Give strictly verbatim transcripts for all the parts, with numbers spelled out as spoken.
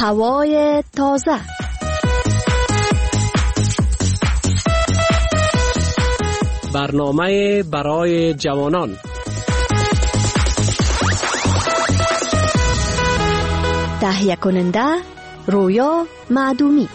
هوای تازه. برنامه برای جوانان. تهیه کننده رویا معدومی.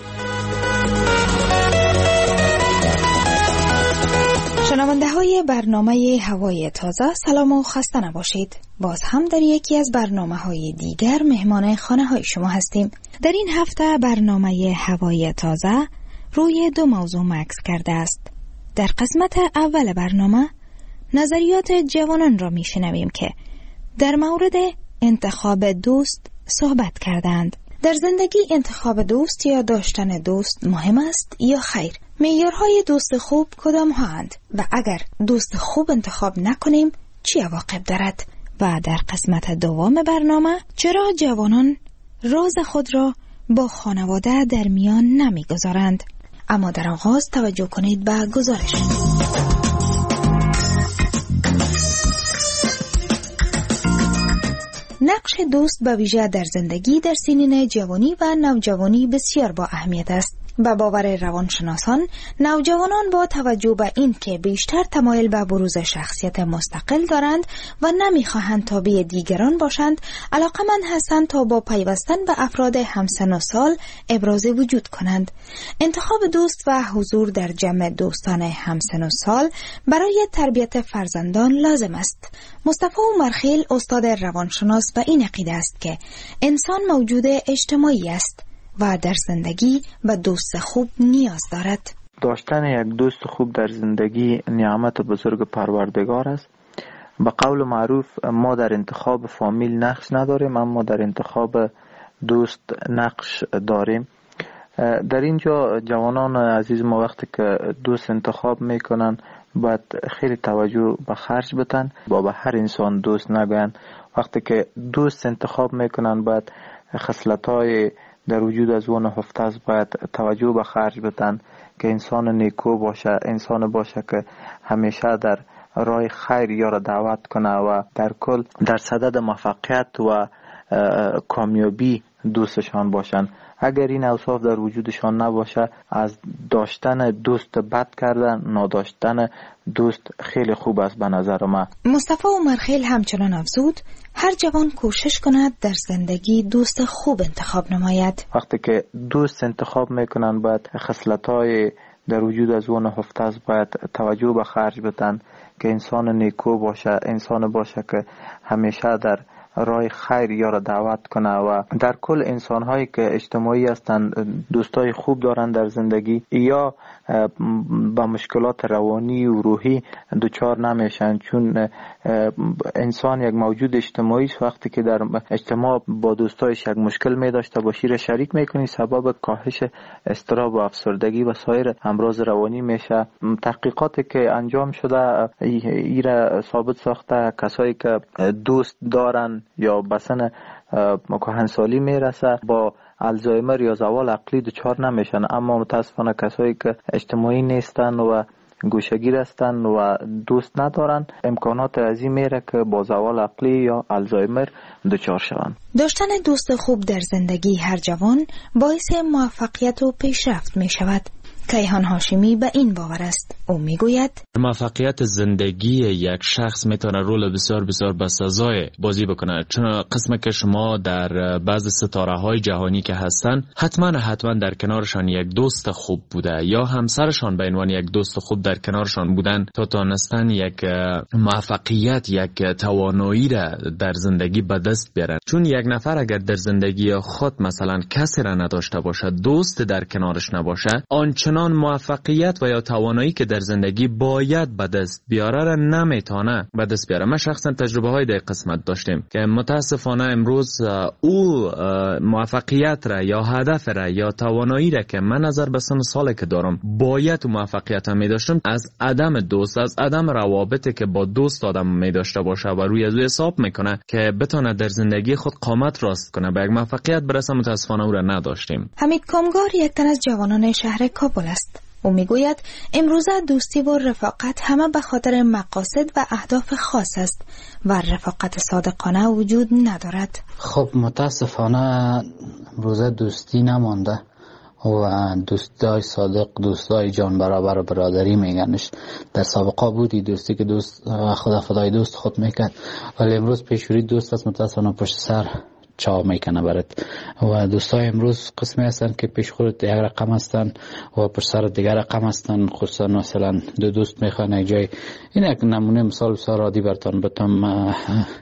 شنونده های برنامه هوای تازه، سلام و خسته نباشید. باز هم در یکی از برنامه های دیگر مهمان خانه های شما هستیم. در این هفته برنامه هوای تازه روی دو موضوع مکس کرده است. در قسمت اول برنامه نظریات جوانان را می شنویم که در مورد انتخاب دوست صحبت کردند. در زندگی انتخاب دوست یا داشتن دوست مهم است یا خیر؟ معیارهای دوست خوب کدام هاند و اگر دوست خوب انتخاب نکنیم چی عواقب دارد؟ و در قسمت دوم برنامه چرا جوانان راز خود را با خانواده در میان نمیگذارند؟ اما در آغاز توجه کنید به گزارش. نقش دوست به ویژه در زندگی در سنین جوانی و نوجوانی بسیار با اهمیت است. به باور روانشناسان، نوجوانان با توجه به این که بیشتر تمایل به بروز شخصیت مستقل دارند و نمیخواهند تابع دیگران باشند، علاقمند هستند تا با پیوستن به افراد همسن و سال ابراز وجود کنند. انتخاب دوست و حضور در جمع دوستان همسن و سال برای تربیت فرزندان لازم است. مصطفی عمرخیل استاد روانشناس به این عقیده است که انسان موجود اجتماعی است و در زندگی به دوست خوب نیاز دارد. داشتن یک دوست خوب در زندگی نعمت بزرگ پروردگار است. به قول معروف ما در انتخاب فامیل نقش نداریم، اما در انتخاب دوست نقش داریم. در اینجا جوانان عزیز ما وقتی که دوست انتخاب میکنن باید خیلی توجه به خرج بدن، با به هر انسان دوست نگوین. وقتی که دوست انتخاب میکنن باید خصلت‌های در وجود از اون هفته است باید توجه به خرج بدن که انسان نیکو باشه، انسان باشه که همیشه در راه خیر یا را دعوت کنه و در کل در صدد موفقیت و کامیابی دوستشان باشن. اگر این اوصاف در وجودشان نباشه، از داشتن دوست بد کردن، نداشتن دوست خیلی خوب است به نظر من. مصطفی عمرخیل همچنان افزود هر جوان کوشش کند در زندگی دوست خوب انتخاب نماید. وقتی که دوست انتخاب میکنن باید خصلت‌های در وجود از اون هفته است باید توجه به خرج بدن که انسان نیکو باشه، انسان باشه که همیشه در راه خیر یا را دعوت کنه و در کل انسان هایی که اجتماعی هستند، دوستای خوب دارن در زندگی یا با مشکلات روانی و روحی دچار نمیشن، چون انسان یک موجود اجتماعی است. وقتی که در اجتماع با دوستایش یک مشکل می داشته باشی را شریک میکنی، سبب کاهش اضطراب و افسردگی و سایر امراض روانی میشه. تحقیقاتی که انجام شده ای را ثابت ساخته کسایی که دوست دارن یا بسن کهنسالی میرسه با الزایمر یا زوال عقلی دچار نمیشن، اما متاسفانه کسایی که اجتماعی نیستن و گوشگیر هستن و دوست ندارن امکانات عظیم میره که با زوال عقلی یا الزایمر دچار شوند. داشتن دوست خوب در زندگی هر جوان باعث موفقیت و پیشرفت می شود. کیهان هاشمی به این باور است. او میگوید موفقیت زندگی یک شخص میتونه رول بسیار بسیار بسزای بازی بکنه، چون قسمه که شما در بعض ستاره های جهانی که هستن حتما حتما در کنارشان یک دوست خوب بوده یا همسرشان به عنوان یک دوست خوب در کنارشان بودن تا تونستن یک موفقیت، یک توانایی را در زندگی به دست بیارن. چون یک نفر اگر در زندگی خود مثلا کسی را نداشته باشه، دوست در کنارش نباشه، آنچنان موفقیت و یا توانایی که در زندگی باید به دست بیاره را نمیتونه به دست بیاره. ما شخصا تجربه های در قسمت داشتیم که متاسفانه امروز او موفقیت را یا هدف را یا توانایی را که من نظر به سن سالی که دارم باید موفقیت را می داشتم، از عدم دوست، از عدم روابطی که با دوست آدم می داشته باشه و روی از او حساب میکنه که بتونه در زندگی خود قامت راست کنه به یک موفقیت برسه، متاسفانه او را نداشتیم. حمید کامگار یک تن از جوانان شهر کابل است. او میگوید امروزه دوستی و رفاقت همه به خاطر مقاصد و اهداف خاص است و رفاقت صادقانه وجود ندارد. خب متاسفانه امروزه دوستی نمانده و دوستای صادق، دوستای جان برابر و برادری میگنش. در سابقه بودی دوستی که دوست خدا فدای دوست خود میکرد، ولی امروز پیشوری دوست است متاسفانه پشت سر چاو میکنه برات. و دوستای امروز قسمی هستن که پیش خودت یک رقم هستن و پشت سر دیگر رقم هستن. خصوصا مثلا دو دوست میخوان یک جای، این یک نمونه مثال بسیار عادی براتون بتم.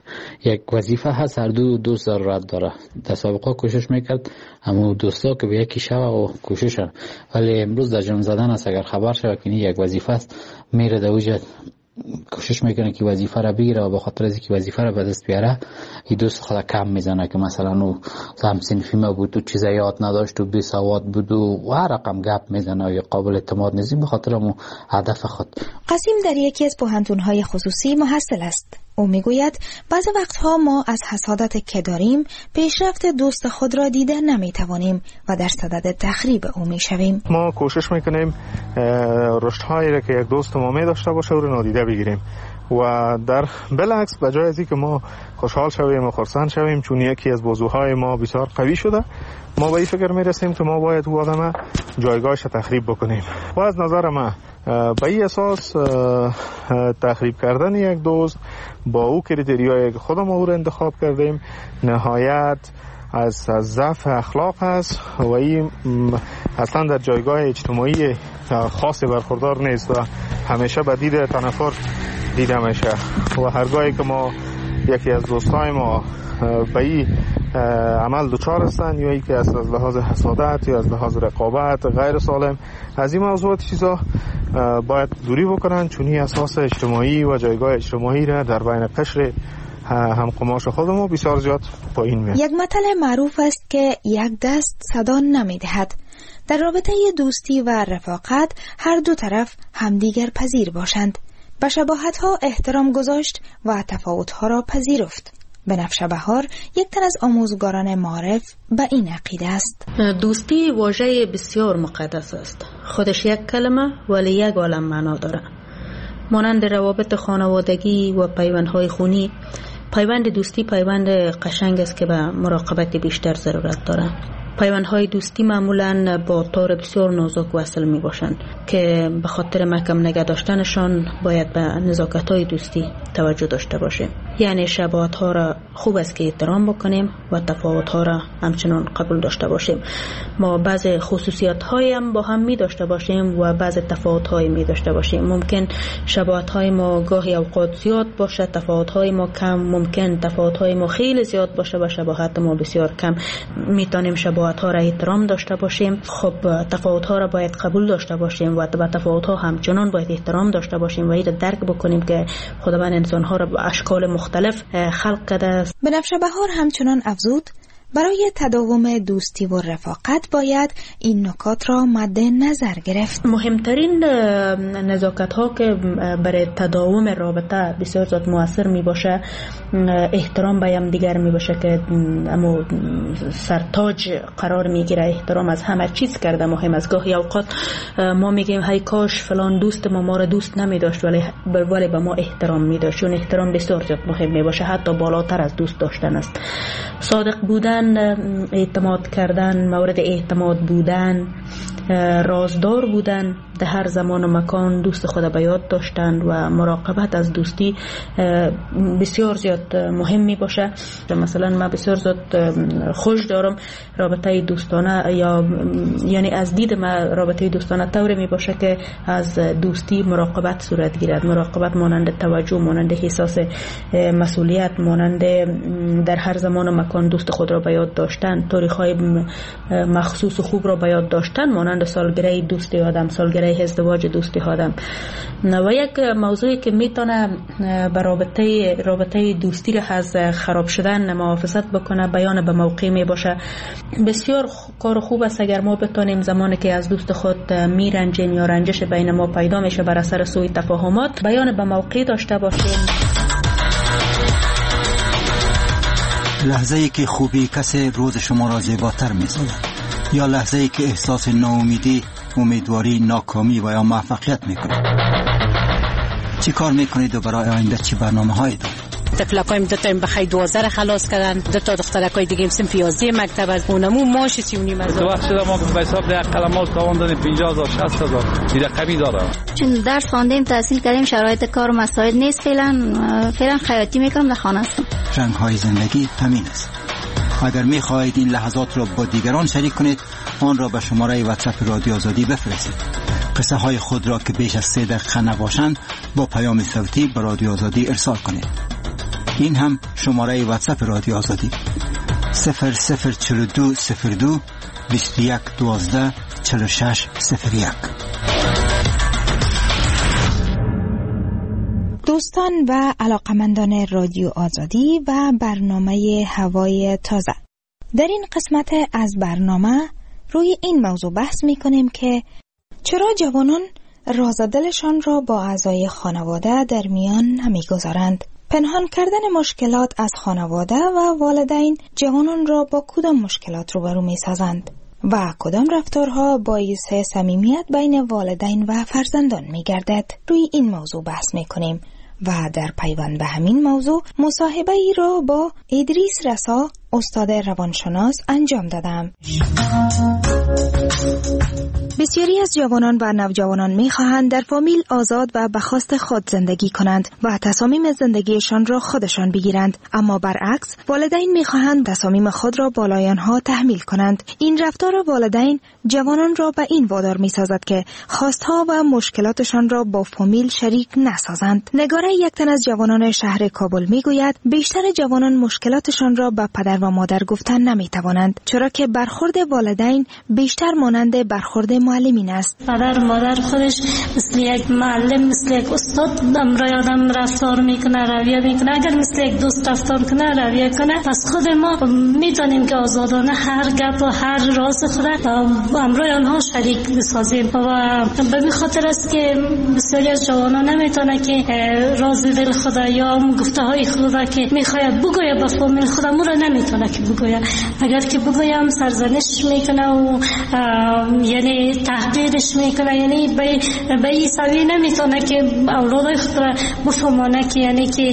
یک وظیفه هست، هر دو دوست ضرورت داره. در سابقه کوشش میکرد اما دوستا که به یکی شوه و کوشش، ولی امروز در جان زدن است. اگر خبر شوه که یک وظیفه است میره در وجه کوشش میکنه که وظیفه را بگیره و به خاطر از اینکه وظیفه را به دست بیاره این دوست خود کم میزنه که مثلا او هم صنفی ما بود و چیزا یاد نداشت و بی سواد بود و هر رقم گپ میزنه یا قابل اعتماد نیست به خاطر مو هدف خود. قاسم در یکی از پوهنتون‌های خصوصی محصل است. او میگوید بعضی وقتها ما از حسادت که داریم پیشرفت دوست خود را دیده نمیتوانیم و در صدد تخریب او میشویم. ما کوشش میکنیم رشدهایی را که یک دوست ما می داشته باشه او را نادیده بگیریم و در بالعکس به جای از اینکه ما خوشحال شویم و خرسند شویم چون یکی از بازوهای ما بسیار قوی شده، ما به این فکر میرسیم که ما باید او آدم جایگاهش تخریب بکنیم. و از نظر من به این اساس تخریب کردن یک دوست با او کریتریایی که خودم او را انتخاب کردیم نهایت از ضعف اخلاق است و این اصلا در جایگاه اجتماعی خاصی برخوردار نیست و همیشه به دید تنفر دیده میشه. و هرگاهی که ما یکی از دوستای ما به این عمل دچار هستن یا اینکه از لحاظ حسادت یا از لحاظ رقابت غیر سالم از این موضوعات چیزا باید دوری بکنن، چون این اساس اجتماعی و جایگاه اجتماعی را در بین قشر هم قماش خودمون بسیار زیاد پایین میاد. یک متل معروف است که یک دست صدا نمیدهد. در رابطه دوستی و رفاقت هر دو طرف همدیگر پذیر باشند، به شباهت‌ها احترام گذاشت و تفاوت‌ها را پذیرفت. بنفشه بهار یک تن از آموزگاران معارف به این عقیده است. دوستی واژه بسیار مقدس است. خودش یک کلمه ولی یک عالم معنا داره. مانند روابط خانوادگی و پیوندهای خونی، پیوند دوستی پیوند قشنگ است که به مراقبت بیشتر ضرورت داره. پیوندهای دوستی معمولاً با تار بسیار نازک وصل می باشند که به خاطر محکم نگه داشتنشان باید به نزاکت‌های دوستی توجه داشته باشیم. یعنی شباهت‌ها را خوب است که احترام بکنیم و تفاوت‌ها را همچنان قبول داشته باشیم. ما بعض خصوصیت‌های هم با هم می داشته باشیم و بعض تفاوت‌های می داشته باشیم. ممکن شباهت‌های ما گاهی اوقات زیاد باشه، تفاوت‌های ما کم. ممکن تفاوت‌های ما خیلی زیاد باشه و شباهت ما بسیار کم. میتونیم شباهت ها را احترام داشته باشیم. خب تفاوت ها را باید قبول داشته باشیم و به تفاوت ها همچنان باید احترام داشته باشیم و این درک بکنیم که خداوند انسان ها را به اشکال مختلف خلق کرده است. بنفشه بهار همچنان افزود برای تداوم دوستی و رفاقت باید این نکات را مد نظر گرفت. مهمترین نزاکت ها که برای تداوم رابطه بسیار زیاد مؤثر می باشه احترام به هم دیگر می باشه که اما سرتاج قرار می گیره. احترام از همه چیز کرده مهم است. گاهی اوقات ما میگیم هی کاش فلان دوست ما ما را دوست نمی داشت ولی ولی به ما احترام می داشت. چون احترام بسیار زیاد مهم می باشه، حتی بالاتر از دوست داشتن است. صادق بودن، اعتماد کردن، مورد اعتماد بودن، رازدار بودن، در هر زمان و مکان دوست خود به یاد داشتن و مراقبت از دوستی بسیار زیاد مهم می باشه. مثلا من بسیار زیاد خوش دارم رابطه دوستانه، یا یعنی از دید من رابطه دوستانه طوری می باشه که از دوستی مراقبت صورت گیرد. مراقبت مانند توجه، مانند احساس مسئولیت، مانند در هر زمان و مکان دوست خود را به یاد داشتن، تاریخ‌های مخصوص و خوب را به یاد داشتن، مانند سالگره دوستی آدم، سالگره ازدواج دوستی آدم. و یک موضوعی که میتونه به رابطه رابطه دوستی را از خراب شدن محافظت بکنه بیان به موقع می باشه. بسیار کار خوب است اگر ما بتونیم زمانی که از دوست خود میرنجیم یا رنجش بین ما پیدا میشه بر اثر سوء تفاهمات بیان به موقع داشته باشیم. لحظه ای که خوبی کسی روز شما را زیباتر می سازد، یا لحظه ای که احساس ناامیدی امیدواری ناکامی و یا موفقیت میکنید؟ چی کار میکنید و برای آینده چی برنامه هایی دارید؟ تفلقایم دو تا بخای دوازده را خلاص کردن، دو تا دخترکای دیگه هم سنف یازده مکتب از اونمو ماش سی و نیم از. تو وقت شده ما به حساب ده کلمات تاوان دادیم پنجاه هزار شصت هزار دیگه کمی داره. چون درس خواندیم تحصیل کردیم شرایط کار مساعد نیست، فعلا فعلا خیاطی میکنم در خانه هستم. رنگ های زندگی همین است. اگر میخواهید این لحظات را با دیگران شریک کنید آن را به شماره واتساپ رادیو آزادی بفرستید. قصه های خود را که بیش از سه دقیقه نباشند با پیام صوتی به رادیو آزادی ارسال کنید. این هم شماره واتساپ رادیو آزادی صفر صفر چهل و دو صفر دو بیست و یک دوازده چهل و شش صفر یک. دوستان و علاقمندان رادیو آزادی و برنامه هوای تازه، در این قسمت از برنامه روی این موضوع بحث می کنیم که چرا جوانان راز دلشان را با اعضای خانواده در میان نمی گذارند. پنهان کردن مشکلات از خانواده و والدین جوانان را با کدام مشکلات روبرو می سازند و کدام رفتارها باعث صمیمیت بین والدین و فرزندان می گردد. روی این موضوع بحث می کنیم و در پیوند به همین موضوع مصاحبه ای را با ادریس رسا استاد روانشناس انجام دادم. بسیاری از جوانان و نوجوانان می‌خواهند در فامیل آزاد و به خواست خود زندگی کنند و تصامیم زندگیشان را خودشان بگیرند، اما برعکس والدین می‌خواهند تصامیم خود را بالای آنها تحمیل کنند. این رفتار والدین جوانان را به این وادار می‌سازد که خواستها و مشکلاتشان را با فامیل شریک نسازند. نگاره یک تن از جوانان شهر کابل می‌گوید بیشتر جوانان مشکلاتشان را به پدر و مادر گفتن نمی‌توانند، چرا که برخورد والدین بیشتر مانند برخورد معلمین است. پدر و مادر خودش مثل یک معلم، مثل یک استاد امرای آدم رفتار میکنه، رویه میکنه. اگر مثل یک دوست رفتار کنه، رویه کنه، پس خود ما میتونیم که آزادانه هر گپ و هر راز خود امرای آنها شریک بسازیم. و به این خاطر است که بسیاری از جوانان نمیتونه که راز دل خود یا گفته های خود که میخواد بگویه به فامیل خود را نمیتونه که بگویه. اگر که بگویم سرزنش میکنه و یعنی تحقیرش میکنه، یعنی به به این سوی نمیتونه که اولادای خود را بفهمانه که یعنی که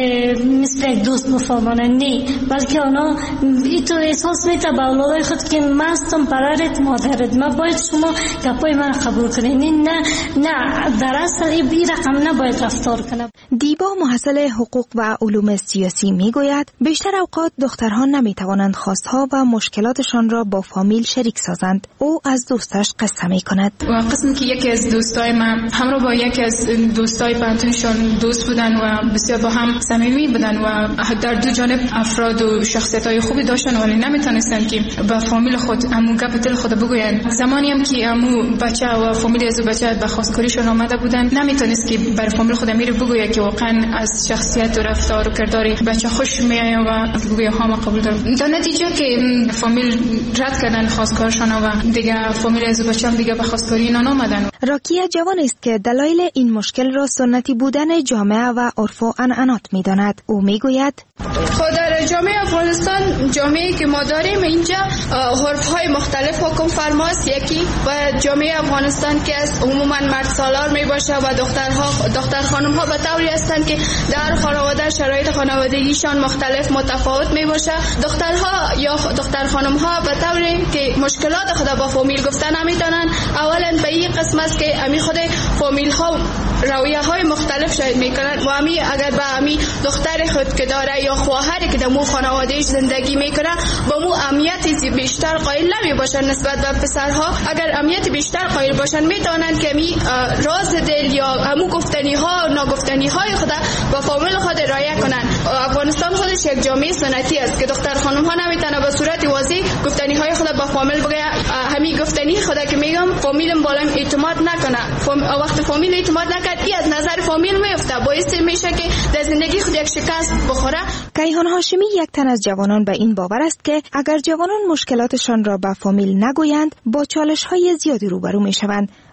مثل یک دوست بفهمانه، نه، بلکه اونا اینطور احساس میته به اولادای خود که من هستم پدرت مادرت، من باید شما گپای من قبول کنید. نه نه در اصل این رقم نباید رفتار کنه. دیبا محصل حقوق و علوم سیاسی میگوید بیشتر اوقات دخترها نمیتوانند خواستها و مشکلاتشان را با فامیل شریک سازند. او از دوستش قصه میکند. و قسم که یکی از دوستای من همراه با یکی از دوستای پنتونشون دوست بودن و بسیار با هم صمیمی بودن و در دو جانب افراد و شخصیت‌های خوبی داشتن، ولی نمیتونستن که با فامیل خود امو گپ دل خود بگوین. زمانی هم که امو بچه و فامیل از بچه به خواستگاریشون آمده بودن، نمیتونست که بر فامیل خود میره بگویه که واقعا از شخصیت و رفتار و کردار بچه خوش میآید و بگویه ها ما قبول دارم. در نتیجه که فامیل رد کردن خواستگارشون و دیگه فامیل از بچه هم دیگه به خواستگاری اینا نامدن. راکیه جوان است که دلایل این مشکل را سنتی بودن جامعه و عرف و عنعنات می‌داند. او میگوید خود در جامعه افغانستان، جامعه‌ای که ما داریم اینجا عرف‌های مختلف حکم فرماست. یکی و جامعه افغانستان که از عموما مرد سالار میباشه و دخترها دختر خانم‌ها به طوری هستند که در خانواده شرایط خانوادگیشان مختلف متفاوت میباشه. دخترها یا دختر خانم‌ها به طوری که مشکلات خود با فامیل گفتن نمیتونن. اولا به این قسم است که امی خود فامیل ها رویه های مختلف شاید میکنن و امی اگر به امی دختر خود که داره یا خواهری که در مو خانوادهش زندگی میکنه با مو اهمیتی بیشتر قائل نمی باشن نسبت به پسرها. اگر اهمیت بیشتر قائل باشن میتونن که امی راز دل یا همو گفتنی ها و ناگفتنی های خود با فامیل خود رعایت کنن. افغانستان خودش یک جامعه سنتی است که دختر خانم ها نمیتونه به صورت واضح گفتنی های خود با فامیل بگه. همین گفتنی خدا که میگم فامیلم بالا اعتماد نکنه. فام... وقت فامیل اعتماد نکرد ای از نظر فامیل میفته، باعث میشه که در زندگی خود یک شکست بخوره. کیهان هاشمی یک تن از جوانان به این باور است که اگر جوانان مشکلاتشان را به فامیل نگویند با چالش های زیادی روبرو میشوند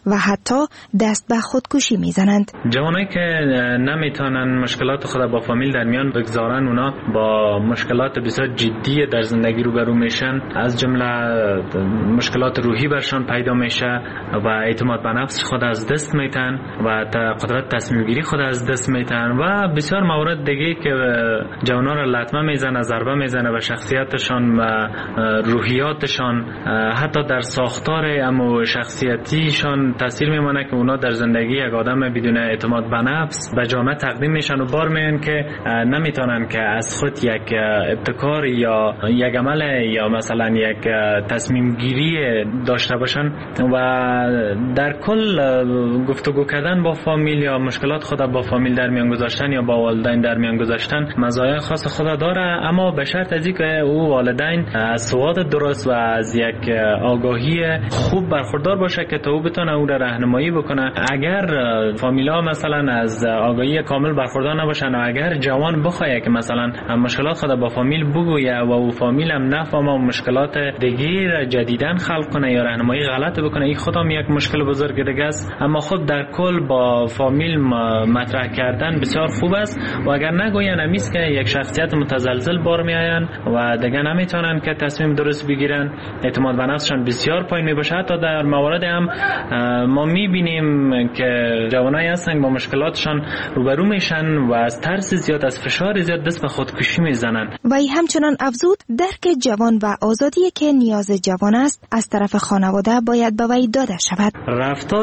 و حتی دست به خودکشی میزنند. جوانایی که نمیتونن مشکلات خود با فامیل در میان بگذارن، اونا با مشکلات بسیار جدی در زندگی روبرو میشن، از جمله مشکلات روحی برشان پیدا میشه و اعتماد به نفس خود از دست میتن و قدرت تصمیم گیری خود از دست میتن و بسیار موارد دیگه که جوانا را لطمه میزنه، ضربه میزنه و شخصیتشان و روحیاتشان، حتی در ساختار اما شخصیتیشان تاثیر میمونه که اونا در زندگی یک آدم بدون اعتماد به نفس به جامعه تقدیم میشن و بار میان که نمیتونن که از خود یک ابتکار یا یک عمل یا مثلا یک تصمیم گیری داشته باشن و در کل گفتگو کردن با فامیل یا مشکلات خود با فامیل در میان گذاشتن یا با والدین در میان گذاشتن مزایای خاص خود داره، اما به شرط از اینکه او والدین از سواد درست و از یک آگاهی خوب برخوردار باشه که تا او بتونه او را راهنمایی بکنه. اگر فامیلا مثلا از آگاهی کامل برخوردار نباشن و اگر جوان بخواد که مثلا مشکلات خود با فامیل بگویه و او فامیل هم نفهمه و مشکلات دیگه جدیدن خلق کنه یا راهنمایی غلط بکنه، این خودم یک مشکل بزرگ دیگه است. اما خب در کل با فامیل مطرح کردن بسیار خوب است و اگر نگوین امیز که یک شخصیت متزلزل بار میآین و دیگه نمیتونن که تصمیم درست بگیرن، اعتماد به نفسشان بسیار پایین میباشه. حتی در موارد هم ما میبینیم که جوانایی هستن با مشکلاتشان روبرو میشن و از ترس زیاد، از فشار زیاد دست به خودکشی میزنن. و ای همچنان افزود درک جوان و آزادی که نیاز جوان است از طرف خانواده باید به وی داده شود. رفتار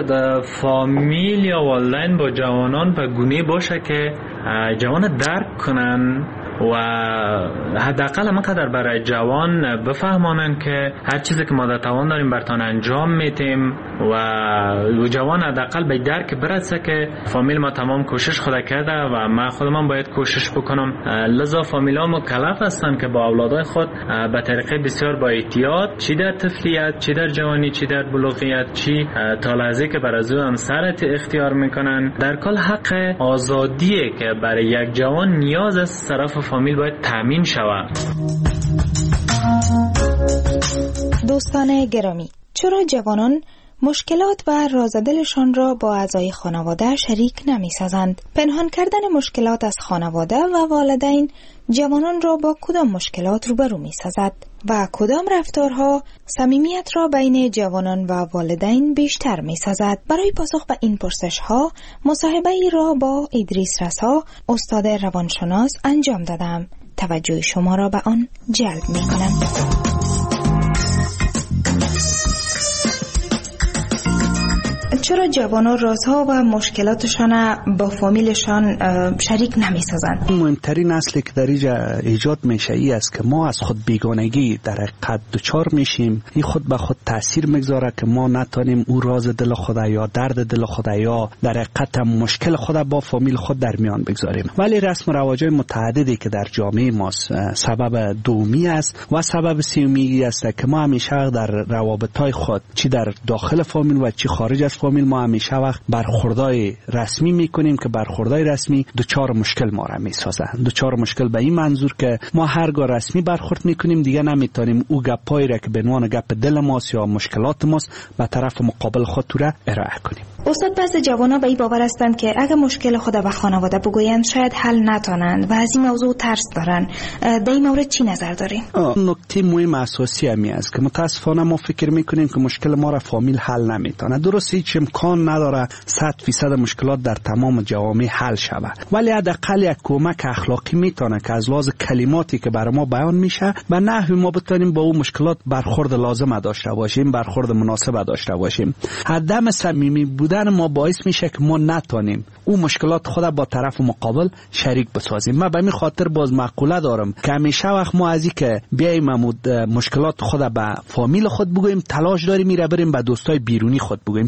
فامیل یا والدین با جوانان به گونه باشه که جوان درک کنن و حداقل همقدر برای جوان بفهمانن که هر چیزی که ما در توان داریم برتان انجام میتیم و جوان حداقل به درک برسه که فامیل ما تمام کوشش خود کرده و ما خودمان باید کوشش بکنم. لذا فامیلا مکلف هستن که با اولادای خود به طریقه بسیار با احتیاط، چی در طفلیت، چی در جوانی، چی در بلوغیت، چی تا لحظه که بر از او همسرت اختیار میکنن، در کل حق آزادیه که برای یک جوان نیاز از طرف فامیل باید تامین شود. دوستان گرامی، چرا جوانان مشکلات و رازدلشان را با اعضای خانواده شریک نمی سازند؟ پنهان کردن مشکلات از خانواده و والدین جوانان را با کدام مشکلات روبرو می سازد و کدام رفتارها صمیمیت را بین جوانان و والدین بیشتر می سازد؟ برای پاسخ به این پرسش ها مصاحبه ای را با ادریس رسا، استاد روانشناس انجام دادم. توجه شما را به آن جلب می کنم. چرا جوانان رازها و مشکلاتشان با فامیلشان شریک نمی سازند؟ مهمترین اصلی که در اینجا ایجاد میشه ای است که ما از خود بیگانگی در حقیقت دچار میشیم. این خود به خود تاثیر میگذاره که ما نتونیم او راز دل خود یا درد دل خود یا در حقیقت مشکل خود با فامیل خود در میان بگذاریم. ولی رسم و رواج‌های متعددی که در جامعه ما سبب دومی است و سبب سومی است که ما همیشه در روابط‌های خود چی در داخل فامیل و چی خارج از فامیل ما همیشه وقت برخوردای رسمی میکنیم که برخوردای رسمی دوچار مشکل ما را میسازه. دوچار مشکل به این منظور که ما هرگاه رسمی برخورد میکنیم دیگه نمیتونیم او گپایی را که به عنوان گپ دل ماست یا مشکلات ماست به طرف مقابل خود تو را ارائه کنیم. استاد، بعضی جوانا به این باور هستند که اگه مشکل خود به خانواده بگویند شاید حل نتونند و از این موضوع ترس دارن. در این مورد چی نظر دارین؟ نکته مهم اساسی همی است که متاسفانه ما فکر میکنیم که مشکل ما را فامیل حل نمیتونه. درست هیچ امکان نداره صد فیصد مشکلات در تمام جوامع حل شود، ولی حداقل یک کمک اخلاقی میتونه که از لحاظ کلماتی که برای ما بیان میشه به نحوی ما بتونیم با اون مشکلات برخورد لازم داشته باشیم، برخورد مناسب داشته باشیم. عدم صمیمی بودن ما باعث میشه که ما نتونیم اون مشکلات خود با طرف مقابل شریک بسازیم. من به این خاطر باز مقوله دارم که همیشه وقت ما از این که بیایم مشکلات خود به فامیل خود بگوییم تلاش داریم میره بریم به دوستای بیرونی خود بگوییم. چرا؟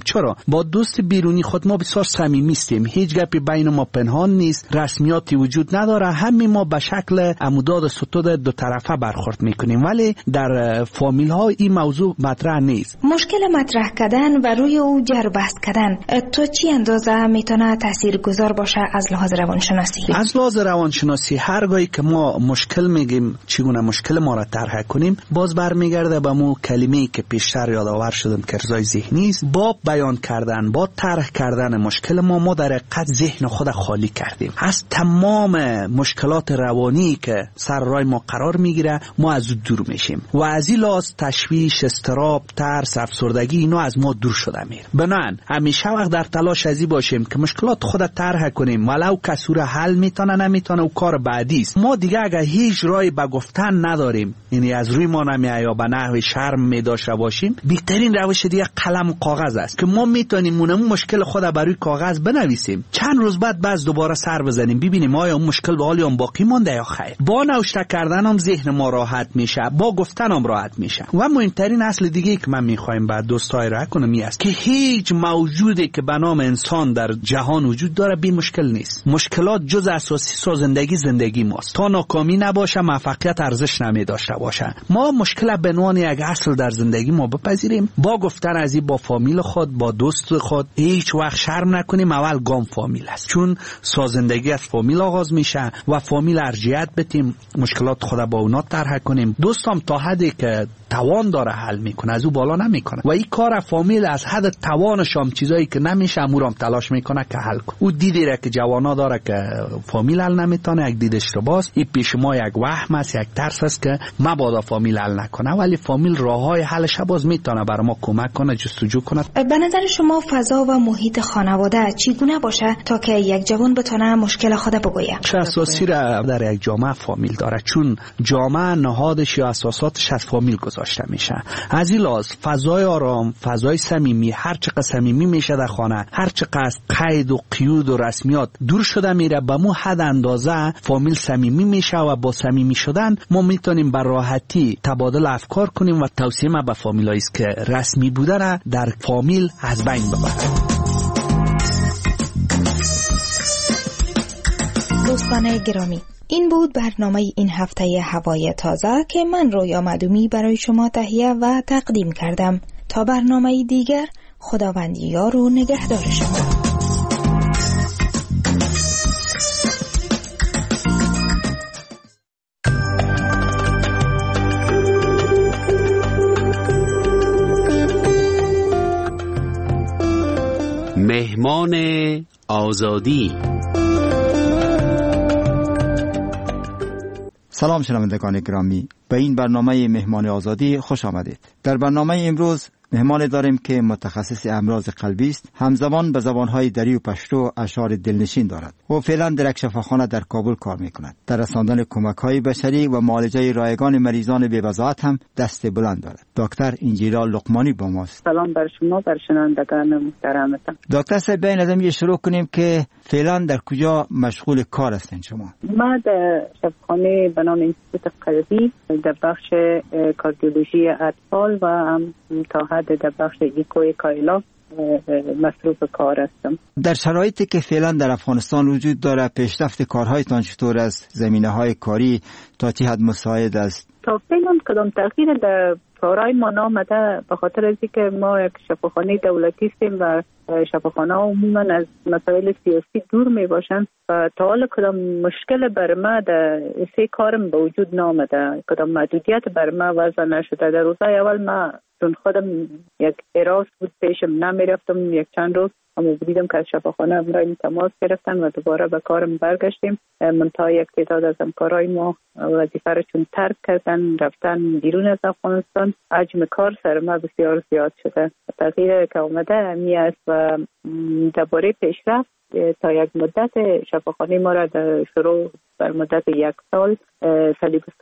با دوست بیرونی خود ما بسیار صمیمی هستیم، هیچ گپی بین ما پنهان نیست، رسمیاتی وجود نداره، همه ما به شکل عموداد ستود دو طرفه برخورد میکنیم، ولی در فامیل ها این موضوع مطرح نیست. مشکل مطرح کردن و روی او جر بحث کردن تو چی اندازه میتونه تاثیرگذار باشه از لحاظ روانشناسی؟ از لحاظ روانشناسی هرگاهی که ما مشکل میگیم چگونه مشکل ما را طرح کنیم، باز برمیگرده به مو کلمه‌ای که پیشتر یادآور شدم که ارضای ذهنی است. با بیان کردن، با طرح کردن مشکل ما ما در حقیقت ذهن خود خالی کردیم از تمام مشکلات روانی که سر راه ما قرار میگیره، ما از او دور میشیم و از این لحاظ تشویش، اضطراب، ترس، افسردگی اینا از ما دور شده میره. بنابراین همیشه وقت در تلاش ازی باشیم که مشکلات خود طرح کنیم، ولو کسور حل میتونه نمیتونه و کار بعدی است. ما دیگه اگه هیچ راهی به گفتن نداریم، یعنی از روی ما نمیاد یا به نحو شرم میداشته باشیم، بهترین روش دیگه قلم و کاغذ است که ما میتونیم اون مشکل خود بر روی کاغذ بنویسیم، چند روز بعد باز دوباره سر بزنیم ببینیم آیا اون مشکل به حال اون باقی مونده یا خیر. با نوشته کردن هم ذهن ما راحت میشه، با گفتن هم راحت میشه. و مهمترین اصل دیگه که من میخوایم بعد دوستای را کنم این است که هیچ موجودی که به نام انسان در جهان وجود داره بی مشکل نیست. مشکلات جز اساسی سازندگی زندگی ماست. تا ناکامی نباشه موفقیت ارزش نمی داشته باشه. ما مشکل به عنوان یک اصل در زندگی ما بپذیریم، با گفتن از این با فامیل خود، با دوست خود هیچ وقت شرم نکنیم. اول گام فامیل است، چون سازندگی از فامیل آغاز میشه و فامیل ارجحیت بدیم، مشکلات خود با اونا طرح کنیم. دوستم تا حدی که توان داره حل میکنه، از او بالا نمیکنه و این کار فامیل از حد توانش هم چیزایی که نمیشه امورام تلاش میکنه که حل کنه. او دیدی را که جوانا داره که فامیل حل نمیتونه، یک دید اشتباهه. این پیش ما یک وهم است، یک ترس است که مبادا فامیل حل نکنه، ولی فامیل راههای حلش باز میتونه برای ما کمک کنه، جستجو کنه. به نظر شما فضا و محیط خانواده چگونه باشه تا که یک جوان بتونه مشکل خود بگویه؟ چه اساسی را در یک جامعه فامیل داره، چون جامعه نهادش یا اساساتش از فامیل گذاشته میشه. از این لحاظ فضای آرام، فضای صمیمی، هر چقدر صمیمی میشه در خانه، هر چقدر قید و قیود و رسمیات دور شده میره، به مو حد اندازه فامیل صمیمی میشه و با صمیمی شدن ما میتونیم به راحتی تبادل افکار کنیم و توصیه ما به فامیلایی است که رسمی بودن در فامیل از بین ببرن. دوستان گرامی، این بود برنامه این هفته هوای تازه که من رویا معدومی برای شما تهیه و تقدیم کردم. تا برنامه دیگر، خداوند یار و نگهدار شما. مهمان آزادی. سلام شنوندگان گرامی، به این برنامه مهمان آزادی خوش آمدید. در برنامه امروز مهمان داریم که متخصص امراض قلبی است، همزمان به زبانهای دری و پشتو اشعار دلنشین دارد و فعلا در یک شفاخانه در کابل کار میکند. در رساندن کمک‌های بشری و معالجه رایگان مریضان بی‌وضاحت هم دست بلند دارد. دکتر انجیلا لقمانی با ماست. سلام بر شما، بر شنوندگان محترمتان. دکتر صاحب، بیاین از این شروع کنیم که فعلا در کجا مشغول کار هستین شما؟ ما در شفاخانه به نام اینستیتوت قلبی در بخش کاردیولوژی اطفال و هم تا حد در بخش ایکوی کایلا مصروف کار هستم. در شرایطی که فعلا در افغانستان وجود داره، پیشرفت کارهایتان چطور است؟ زمینه‌های کاری تا چه حد مساعد است؟ تا فعلا کدام تغییر در کارهای ما نامده، به خاطر از اینکه ما یک شفاخانه دولتی هستیم و شفاخانه عموما از مسائل سیاسی دور می باشند و تا حالا کدام مشکل بر ما در سه کارم به وجود نامده، کدام محدودیت بر ما وضع نشده. در روزهای اول ما چون خودم یک اراس بود پیشم نمی رفتم، یک چند روز اما دیدم که از شفاخانه امرای تماس گرفتن و دوباره به کارم برگشتیم. منتها یک تعداد از همکارای ما وظیفه را چون ترک کردن رفتن بیرون از افغانستان، حجم کار سر ما بسیار زیاد شده. تغییر که آمده امی است و درباره پیشرفت تا یک مدت شفاخانه ما را در شروع بر مدت یک سال صلیب سرخ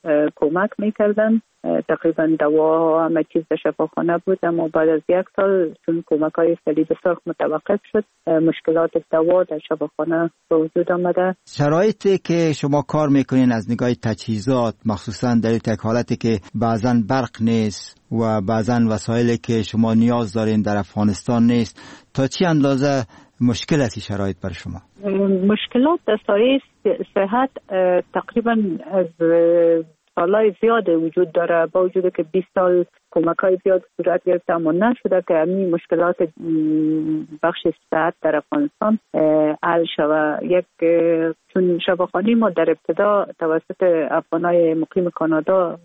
کمک میکردن. تقریبا دوا همه چیز در شفاخانه بود، اما بعد از یک سال چون کمک های صلیب سرخ متوقف شد مشکلات دوا در شفاخانه به وجود آمده. شرایطی که شما کار میکنین از نگاه تجهیزات، مخصوصا در یک حالتی که بعضا برق نیست و بعضا وسایلی که شما نیاز دارین در افغانستان نیست، تا چی اندازه مشکل است شرایط بر شما؟ مشکلات در سایه صحت تقریبا از سالهای زیاد وجود داره، با وجود که بیست سال کمک های زیاد صورت گرفته اما نشده که همین مشکلات بخش صحت در افغانستان حل شود. یک چون شفاخانه ما در ابتدا توسط افغانای مقیم کانادا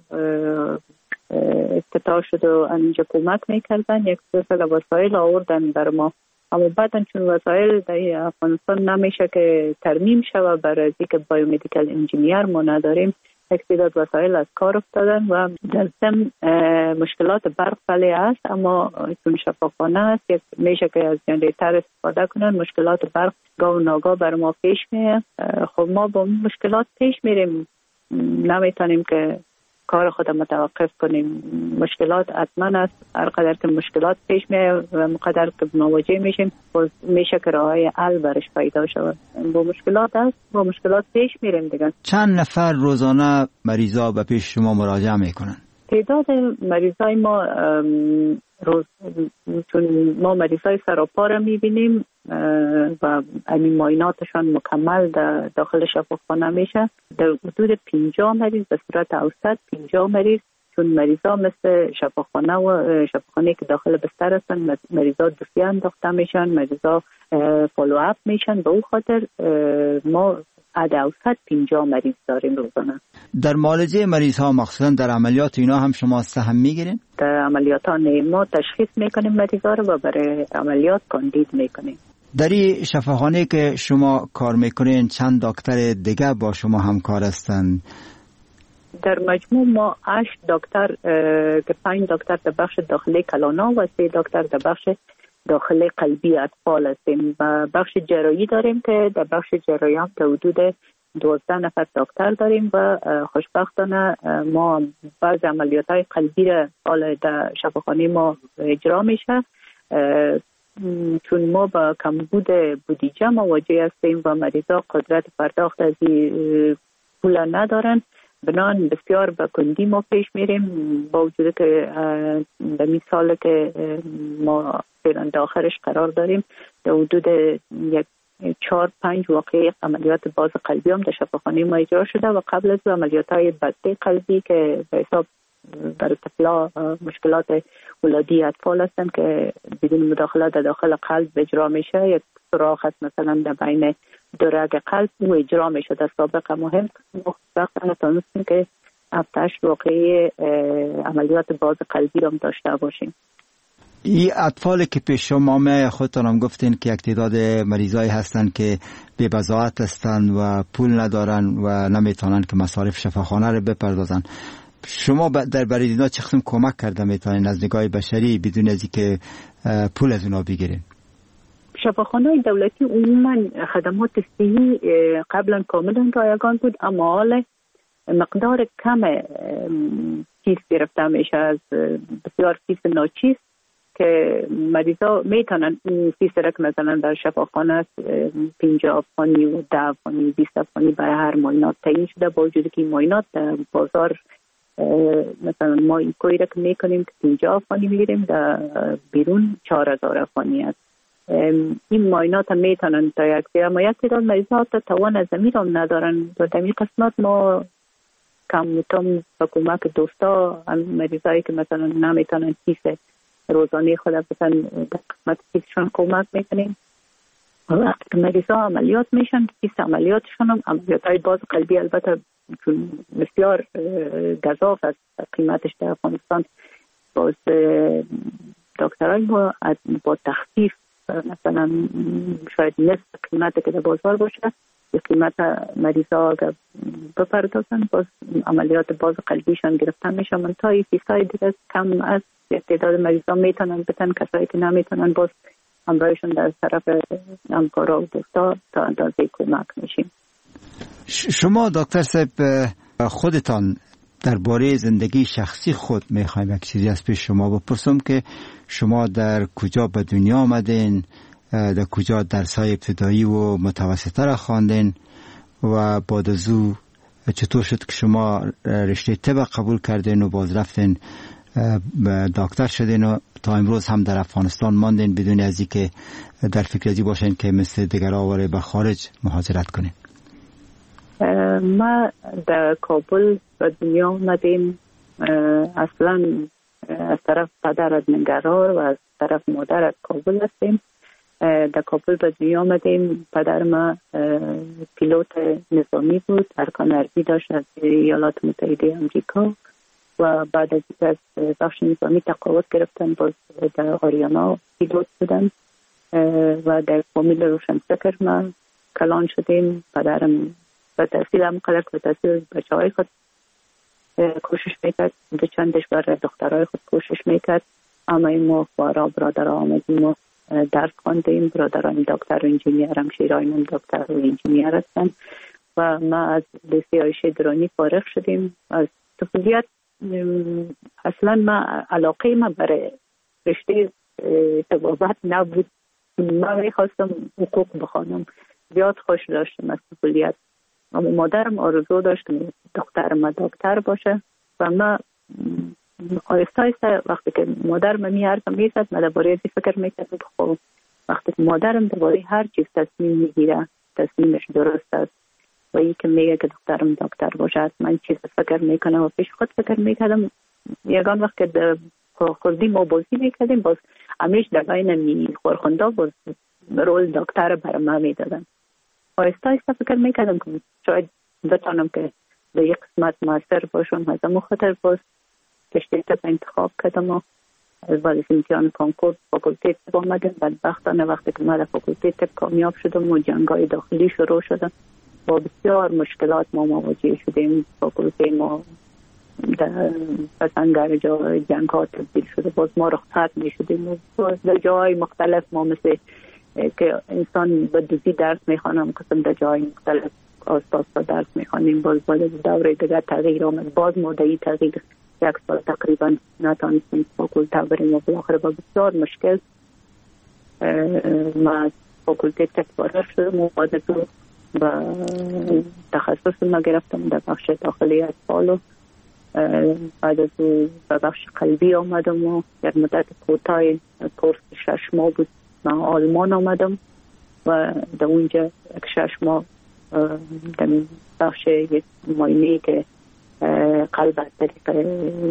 افتتاح شد و اینجا کمک میکردن، یک سلسله وسایل آوردن بر ما، اما بعدا چون وسایل در افغانستان نمیشه که ترمیم شود برای اینکه بایومدیکال انجینیر ما نداریم، یک تعداد وسایل از کار افتادن و در ضمن مشکلات برق بله است، اما چون شفاخانه است یک میشه که از جنریتر استفاده کنن، مشکلات برق گاه و ناگاه بر ما پیش میه. خب ما با مشکلات پیش میریم، نمیتونیم که کار خود متوقف کنیم. مشکلات حتما است، هر قدر که مشکلات پیش میه و مقدر که مواجه میشیم میشه که راههای حل برش پیدا شود. با مشکلات است، با مشکلات پیش میریم دیگه. چند نفر روزانه مریضا به پیش شما مراجعه میکنن؟ تعداد مریضای ما روز چون ما مریضای سراپا را میبینیم و همین معایناتشان مکمل در داخل شفاخانه میشه، در حدود پنجاه مریض به صورت اوسط، پنجاه مریض، چون مریضا مثل شفاخانه و شفاخانه که داخل بستر هستن مریضا دوسیه انداخته میشن، مریضا فالو اپ میشن، به اون خاطر ما عد اوسط پنجاه مریض داریم روزانه. در معالجه مریض ها مخصوصا در عملیات اینا هم شما سهم میگیرین؟ در عملیات ها نه، ما تشخیص میکنیم مریض ها رو و برای عملیات کاندید میکنیم. در این شفاخانه که شما کار میکنین چند دکتر دیگه با شما همکار هستند؟ در مجموع ما هشت دکتر که پنج دکتر در بخش داخلی کلانا و سه دکتر در بخش داخل قلبی اطفال هستیم و بخش جراحی داریم که در بخش جراحی هم تا حدود دوازده نفر دکتر داریم و خوشبختانه ما بعض عملیات های قلبی را حالا در شفاخانه ما اجرا میشه، چون ما با کمبود بودجه مواجه هستیم و مریضا قدرت پرداخت از پول ندارن، بنان بسیار به کندی ما پیش میریم، با وجود که به مثال که ما فعلا داخلش قرار داریم در حدود یک چهار پنج واقعه عملیات باز قلبی هم در شفاخانه ما اجرا شده و قبل از عملیات های بسته قلبی که به حساب برای طفلا مشکلات ولادی اطفال هستند که بدون مداخله در داخل قلب اجرا میشه، یک سوراخ هست مثلا در بین دو رگ قلب او اجرا میشه. در سابقه مهم وقتا تونستیم که هفتش واقعی عملیات باز قلبی رو داشته باشیم. این اطفالی که پیش شما می خودتان هم گفتین که یک تعداد مریضایی هستن که بی بضاعت هستن و پول ندارن و نمیتونن که مصارف شفاخانه رو بپردازن، شما در برای اینا چه قسم کمک کرده میتونین از نگاه بشری بدون از اینکه پول از اونا بگیرین؟ شفاخانه دولتی عموما خدمات صحی قبلا کاملا رایگان بود، اما حالا مقدار کم فیس گرفته میشه از بسیار فیس ناچیز که مریضا میتونن این فیس را که مثلا در شفاخانه پنجاه افغانی و ده افغانی بیست افغانی برای هر معاینات تعیین شده، با وجود که این معاینات در بازار مثلا ما این کوی را که میکنیم که پنجاه افغانی میگیریم، در بیرون چهار هزار افغانی است. این معاینات هم میتونن تا یک سه، اما یک تعداد مریضا تا توان از زمین هم ندارن و در این قسمت ما کم کم با کمک دوستا مریضایی که مثلا نمیتونن فیس روزانه خود بسن در قسمت فیسشون کمک میکنیم. وقتی که مریضا عملیات میشن فیس عملیاتشون هم عملیات های باز قلبی البته چون بسیار گزاف است قیمتش در افغانستان، باز دکترای ما با تخفیف مثلا شاید نصف قیمت که در بازار باشه به قیمت مریضا بپردازن، باز عملیات باز قلبیشان گرفتن میشه. من تا این فیسای دیگه کم از تعداد مریضا میتونن بتن، کسایی که نمیتونن باز همراهشون در طرف همکارا و دوستا تا اندازه کمک میشیم. شما دکتر صاحب خودتان درباره زندگی شخصی خود میخوایم یک چیزی از پیش شما بپرسم که شما در کجا به دنیا آمدین، در کجا درس‌های ابتدایی و متوسطه را خواندین و بعد از او چطور شد که شما رشته طب قبول کردین و باز رفتین دکتر شدین و تا امروز هم در افغانستان ماندین بدون از اینکه در فکر ازی باشین که مثل دیگرها واره به خارج مهاجرت کنین؟ ما در کابل به دنیا آمدیم. اصلا از طرف پدر از ننگرهار و از طرف مادر از کابل هستیم. در کابل به دنیا آمدیم. پدر ما پیلوت نظامی بود، ارکان ارضی داشت از ایالات متحده امریکا و بعد از از بخش نظامی تقاعد گرفتن، باز در آریانا پیلوت بودن و در فامیل روشنفکر ما کلان شدیم. پدرم به تحصیل هم قدر که به تحصیل بچه های خود کوشش میکرد، دو چندش برای دخترهای خود کوشش میکرد. اما این ما خوارا برادر آمدیم و درس خواندیم. برادران دکتر و انجینیر هم شیرایمون دکتر و انجینیر هستن و ما از لیسه عایشه درانی فارغ شدیم. از طفولیت اصلا ما علاقه ما برای رشته طبابت نبود. ما میخواستم حقوق بخوانم، زیاد خوش داشتم از طفولیت. اما مادرم آرزو داشت که دختر ما دکتر باشه و ما آیسته آیسته وقتی که مادرم میارزم میزد من درباره ازی فکر میکردم. خب وقتی که مادرم درباره هر چیز تصمیم میگیره تصمیمش درست است و ای که میگه که دخترم دکتر باشه من چیز فکر میکنم و پیش خود فکر میکردم. یگان وقت که خودی ما بازی میکردیم باز همیش در بین می خورخونده باز رول دکتر برای ما میدادن. آیسته آیسته فکر میکردم که شاید بتانم که به یک قسمت موثر باشم. از امو خاطر باز رشته طب انتخاب کردم و بعد از امتحان کنکور فاکولته طب آمدم. بدبختانه وقتی که من در فاکولته طب کامیاب شدم و جنگ‌های داخلی شروع شدم با بسیار مشکلات ما مواجه شدیم. فاکولته ما در پسنگر جا جنگ ها تبدیل شده، باز ما رخصت می شدیم و باز در جاهای مختلف ما مثل که انسان به دوزی درس می خوانم قسم در جاهای مختلف آستاستا درس می خوانیم. باز باید دوره دیگر تغییر آمد، باز مدعی تغییر یک سال تقریبا نتانستیم فاکولته بریم و بالاخره با بسیار مشکل ما از فاکولته طب فارغ شدم و بعد از و تخصص ما گرفتم در بخش داخلی اطفال و بعد از او به بخش قلبی آمدم و یک مدت کوتاه کورس شش ماه بود من آلمان آمدم و در اونجا یک شش ماه در بخش یک معاینه که قلب از طریق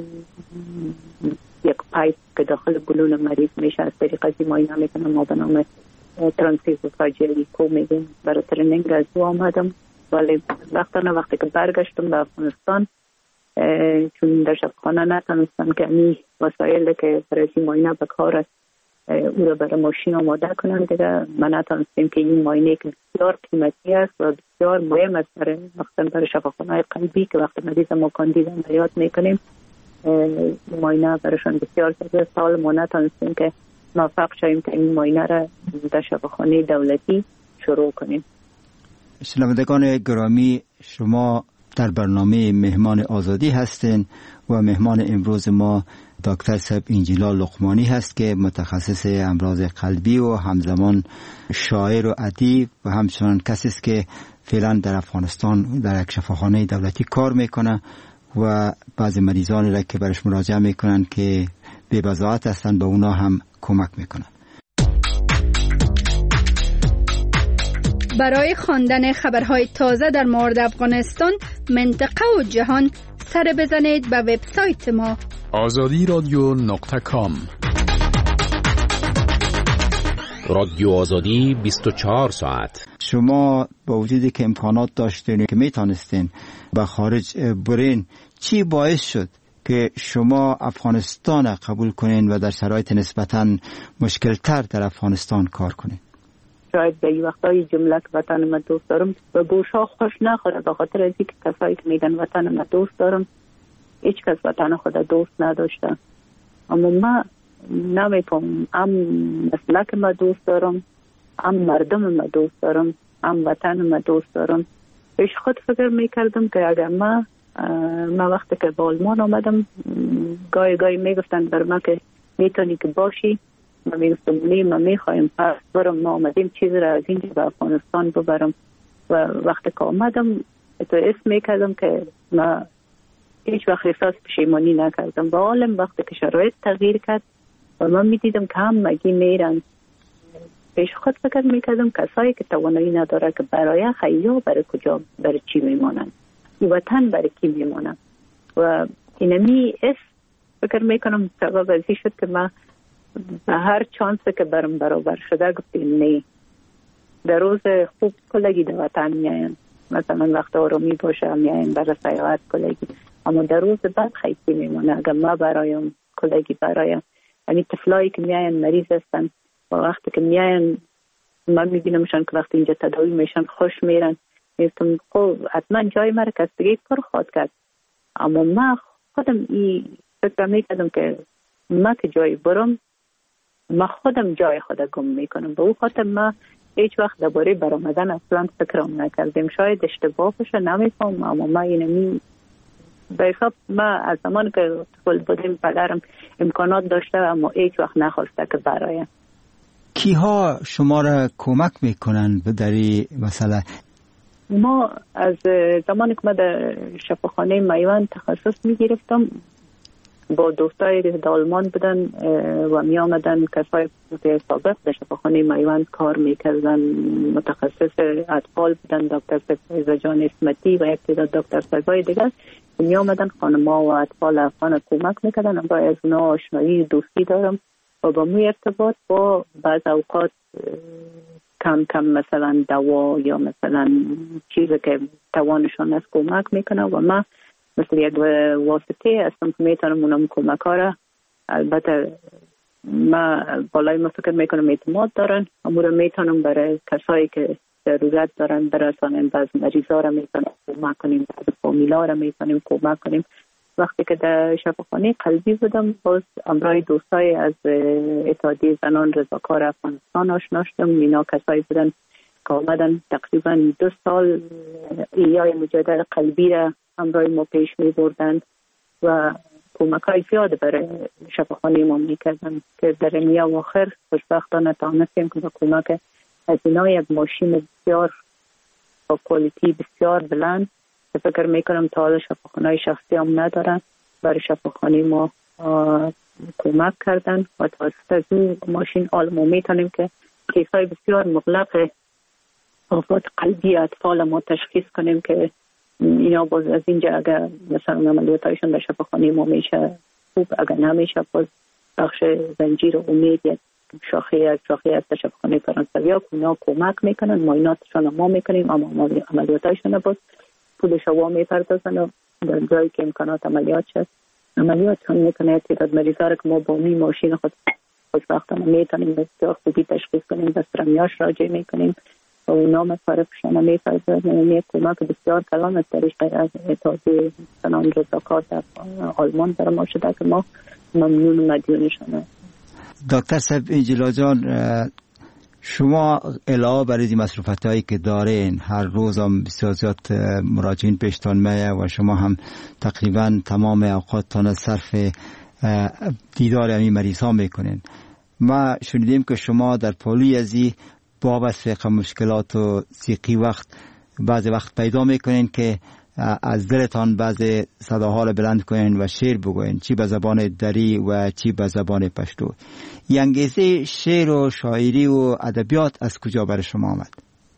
یک پایپ که داخل بلون مریض میشه از طریق از این معاینه میکنم ما به نام ترانسفیوژن کو میگیم. برای ترنینگ از او آمدم ولی وقتا وقتی که برگشتم به افغانستان چون در شفاخانه نتونستم که این وسایل که برای این معاینه به کار است او را برای ماشین آماده کنم دیگه من نتونستیم که این معاینه که بسیار قیمتی است و بسیار مهم است برای مثلا برای شفاخانه قلبی که وقتی مریض ما کاندید عملیات میکنیم معاینه برایشان بسیار زیاد سال ما نتونستیم که موفق شویم که این معاینه را در شفاخانه دولتی شروع کنیم. شنوندگان گرامی، شما در برنامه مهمان آزادی هستین و مهمان امروز ما دکتر صاحب انجیلا لقمانی هست که متخصص امراض قلبی و همزمان شاعر و ادیب و همچنان کسی است که فعلا در افغانستان در یک شفاخانه دولتی کار میکنه و بعضی مریضانی را که برش مراجعه میکنن که بی بضاعت هستن به اونا هم کمک میکنن. برای خواندن خبرهای تازه در مورد افغانستان، منطقه و جهان سر بزنید به وبسایت ما آزادی رادیو نقطه کام. رادیو آزادی بیست و چهار ساعت. شما با وجودی که امکانات داشتین که میتونستین به خارج برین، چی باعث شد که شما افغانستان قبول کنین و در شرایط نسبتاً مشکل تر در افغانستان کار کنین؟ شاید به این وقتای جمله که وطن ما دوست دارم به گوشا خوش نخوره، به خاطر از اینکه کسایی که میگن وطن ما دوست دارم هیچ کس وطن خود دوست نداشته. اما ما نمیفهم، هم مسلک ما دوست دارم، هم مردم ما دوست دارم، هم وطن ما دوست دارم. پیش خود فکر میکردم که اگر ما من وقتی که به آلمان آمدم گاهی گاهی میگفتن بر من که میتونی که باشی. من میگفتم نه، من میخوایم پس برم، ما آمدیم چیز را از اینجا به افغانستان ببرم. و وقتی که آمدم تو اسم میکردم که من هیچ وقت احساس پشیمانی نکردم. و عالم وقتی که شرایط تغییر کرد و من میدیدم که هم مگی میرن، پیش خود فکر میکردم کسایی که توانایی نداره که برای خیلی برای کجا برای چی میمانند، وطن برای کی میمانند. و اینمی اس فکر میکنم سبب ازی شد که من به هر چانس که برم برابر شده گفتیم نه. در روز خوب کلگی در وطن میاین، مثلا وقت آرامی باشه میاین برای سیاحت کلگی، اما در روز بعد خیلی میمونه. اگر ما برایم کلگی برایم، یعنی طفلایی که میاین مریض هستن و وقتی که میاین من میبینمشان که وقتی اینجا تداوی میشن خوش میرن، میگم خب حتما جای مرا کسبگی پر خواهد کرد. اما من خودم این فکر میکردم که من که جای برم من خودم جای خودم گم میکنم. به او خاطر من هیچ وقت درباره برآمدن اصلا فکرم نکردم. شاید اشتباه باشه نمیفهم، اما من اینمی به حساب من از زمان که طفل بودم پدرم امکانات داشته اما هیچ وقت نخواسته که برایم. کیها شما را کمک میکنن در این مسئله؟ ما از زمانی که من در شفاخانه میوند تخصص میگرفتم با دوستای در آلمان بودن و می آمدن کسای سابق در شفاخانه میوند کار میکردن، متخصص اطفال بودن، دکتر سفیزا جان اسمتی و یک تعداد دکتر سگای دیگر می آمدن خانم‌ها و اطفال افغان کمک میکردن. با از اونا آشنایی دوستی دارم و با می ارتباط با بعض اوقات کم کم مثلا دوا یا مثلا چیزی که توانشان از کمک میکنه و من مثل یک واسطه هستم که میتونم اونم کمک ها را. البته ما بالای ما فکر میکنم اعتماد دارن، اما رو میتونم برای کسایی که ضرورت دارن برسانیم. بعض مریضا را میتونم کمک کنیم، بعض فامیلا را میتونیم کمک کنیم. وقتی که در شفاخانه قلبی بودم باز امرای دوستای از اتحادیه زنان رضاکار افغانستان آشنا شدم. اینا کسایی بودن که آمدن تقریبا دو سال ایای مجادل قلبی را امرای ما پیش می بردن و کمک های زیاد برای شفاخانه ما می کردن که در نیا و آخر خوشبختانه تانستیم که با کمک از اینا یک ماشین بسیار با کوالیتی بسیار بلند که فکر می کنم تا حالا شفاخانه های شخصی هم ندارن برای شفاخانه ما کمک کردن و توسط از این ماشین آلما می تانیم که کیس های بسیار مغلق آفات قلبی اطفال ما تشخیص کنیم که اینا باز از اینجا اگر مثلا عملیاتایشون در شفاخانه ما میشه خوب، اگر نمیشه باز بخش زنجیر امید یک شاخه از شاخه از شفاخانه فرانسوی ها اینا کمک میکنن، معایناتشون ما میکنیم اما عملیاتایشون باز پول شوا میپردازن و در جایی که امکانات عملیات شد عملیاتشون میکنه. تعداد مریضا که ما با می ماشین خود خوشبختانه میتونیم بسیار خوبی تشخیص کنیم، به سرمیاش راجع میکنیم و اونا مصارفشان میپردازن. یک کمک بسیار کلان از طریق از اتحادیه زنان رضاکار در آلمان برای ما شده که ما ممنون و مدیونشان هستیم. دکتر صاحب انجلا جان، شما علاوه بر این مصروفات هایی که دارین هر روز هم بسیار زیاد مراجعین پیشتان میه و شما هم تقریبا تمام اوقاتتان صرف دیدار همین مریض ها میکنین. ما شنیدیم که شما در پالوی ازی با وسیق مشکلات و سیقی وقت بعضی وقت پیدا میکنین که از دلتان بعضی صداها را بلند کنین و شعر بگوین، چی به زبان دری و چی به زبان پشتو. این انگیزه شعر و شاعری و ادبیات از کجا برای شما آمد؟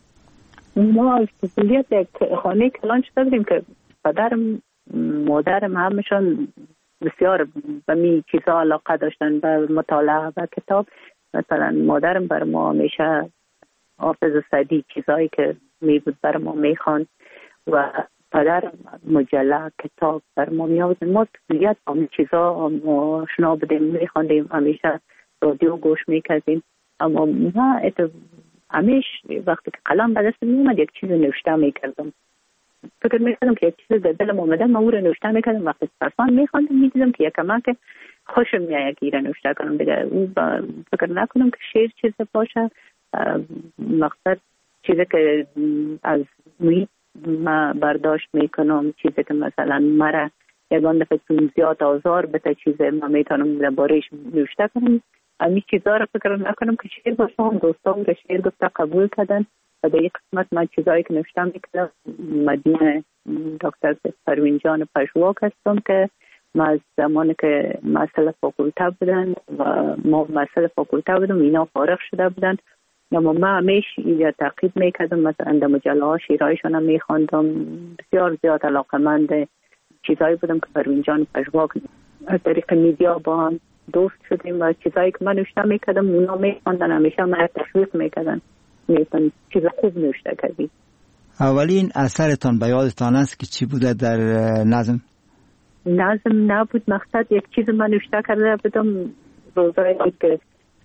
ما از طفولیت یک خانه کلان شدیم که پدرم مادرم همشان بسیار به می چیزا علاقه داشتن، به مطالعه و کتاب. مثلا مادرم بر ما همیشه حافظ سعدی چیزایی که می بود بر ما می خواند و پدر مجله کتاب بر ما می آورد. ما طفولیت با این چیزا آشنا بودیم، می خواندیم، همیشه رادیو گوش می کردیم. اما ما همیشه وقتی که قلم به دست می اومد یک چیز نوشته می کردم. فکر می کردم که یک چیز به دلم اومده من او رو نوشته می کردم. وقتی پسان می خواندم می دیدم که یک کمک خوشم می آید که نوشته کنم. دیگه او فکر نکنم که شعر چیز باشه، مقصد چیزی که از محیط من برداشت میکنم، چیزی که مثلا مرا یگان دفعه چون زیاد آزار بده چیز ما میتونم درباره‌اش نوشته کنم. امی چیزا رو فکر نکنم که شعر باشم. دوستان که شعر گفته قبول کردن و در یک قسمت من چیزایی که نوشته میکنم مدین دکتر پروین جان پژواک هستم که ما از زمانی که مسئله فاکولته بودن و ما مسئله فاکولته بودم اینا فارغ شده بودن، اما من همیشه یا تعقیب میکردم، مثلا در مجله ها شعرهایشان هم میخواندم. بسیار زیاد علاقمند چیزایی بودم که پروین جان پژواک از طریق میدیا با هم دوست شدیم و چیزایی که من نوشته میکردم اونا میخواندن، همیشه من تشویق میکردن، میگفتن چیز خوب نوشته کردی. اولین اثرتان به یادتان است که چی بوده در نظم؟ نظم نبود، مقصد یک چیز من نوشته کرده بودم روزایی که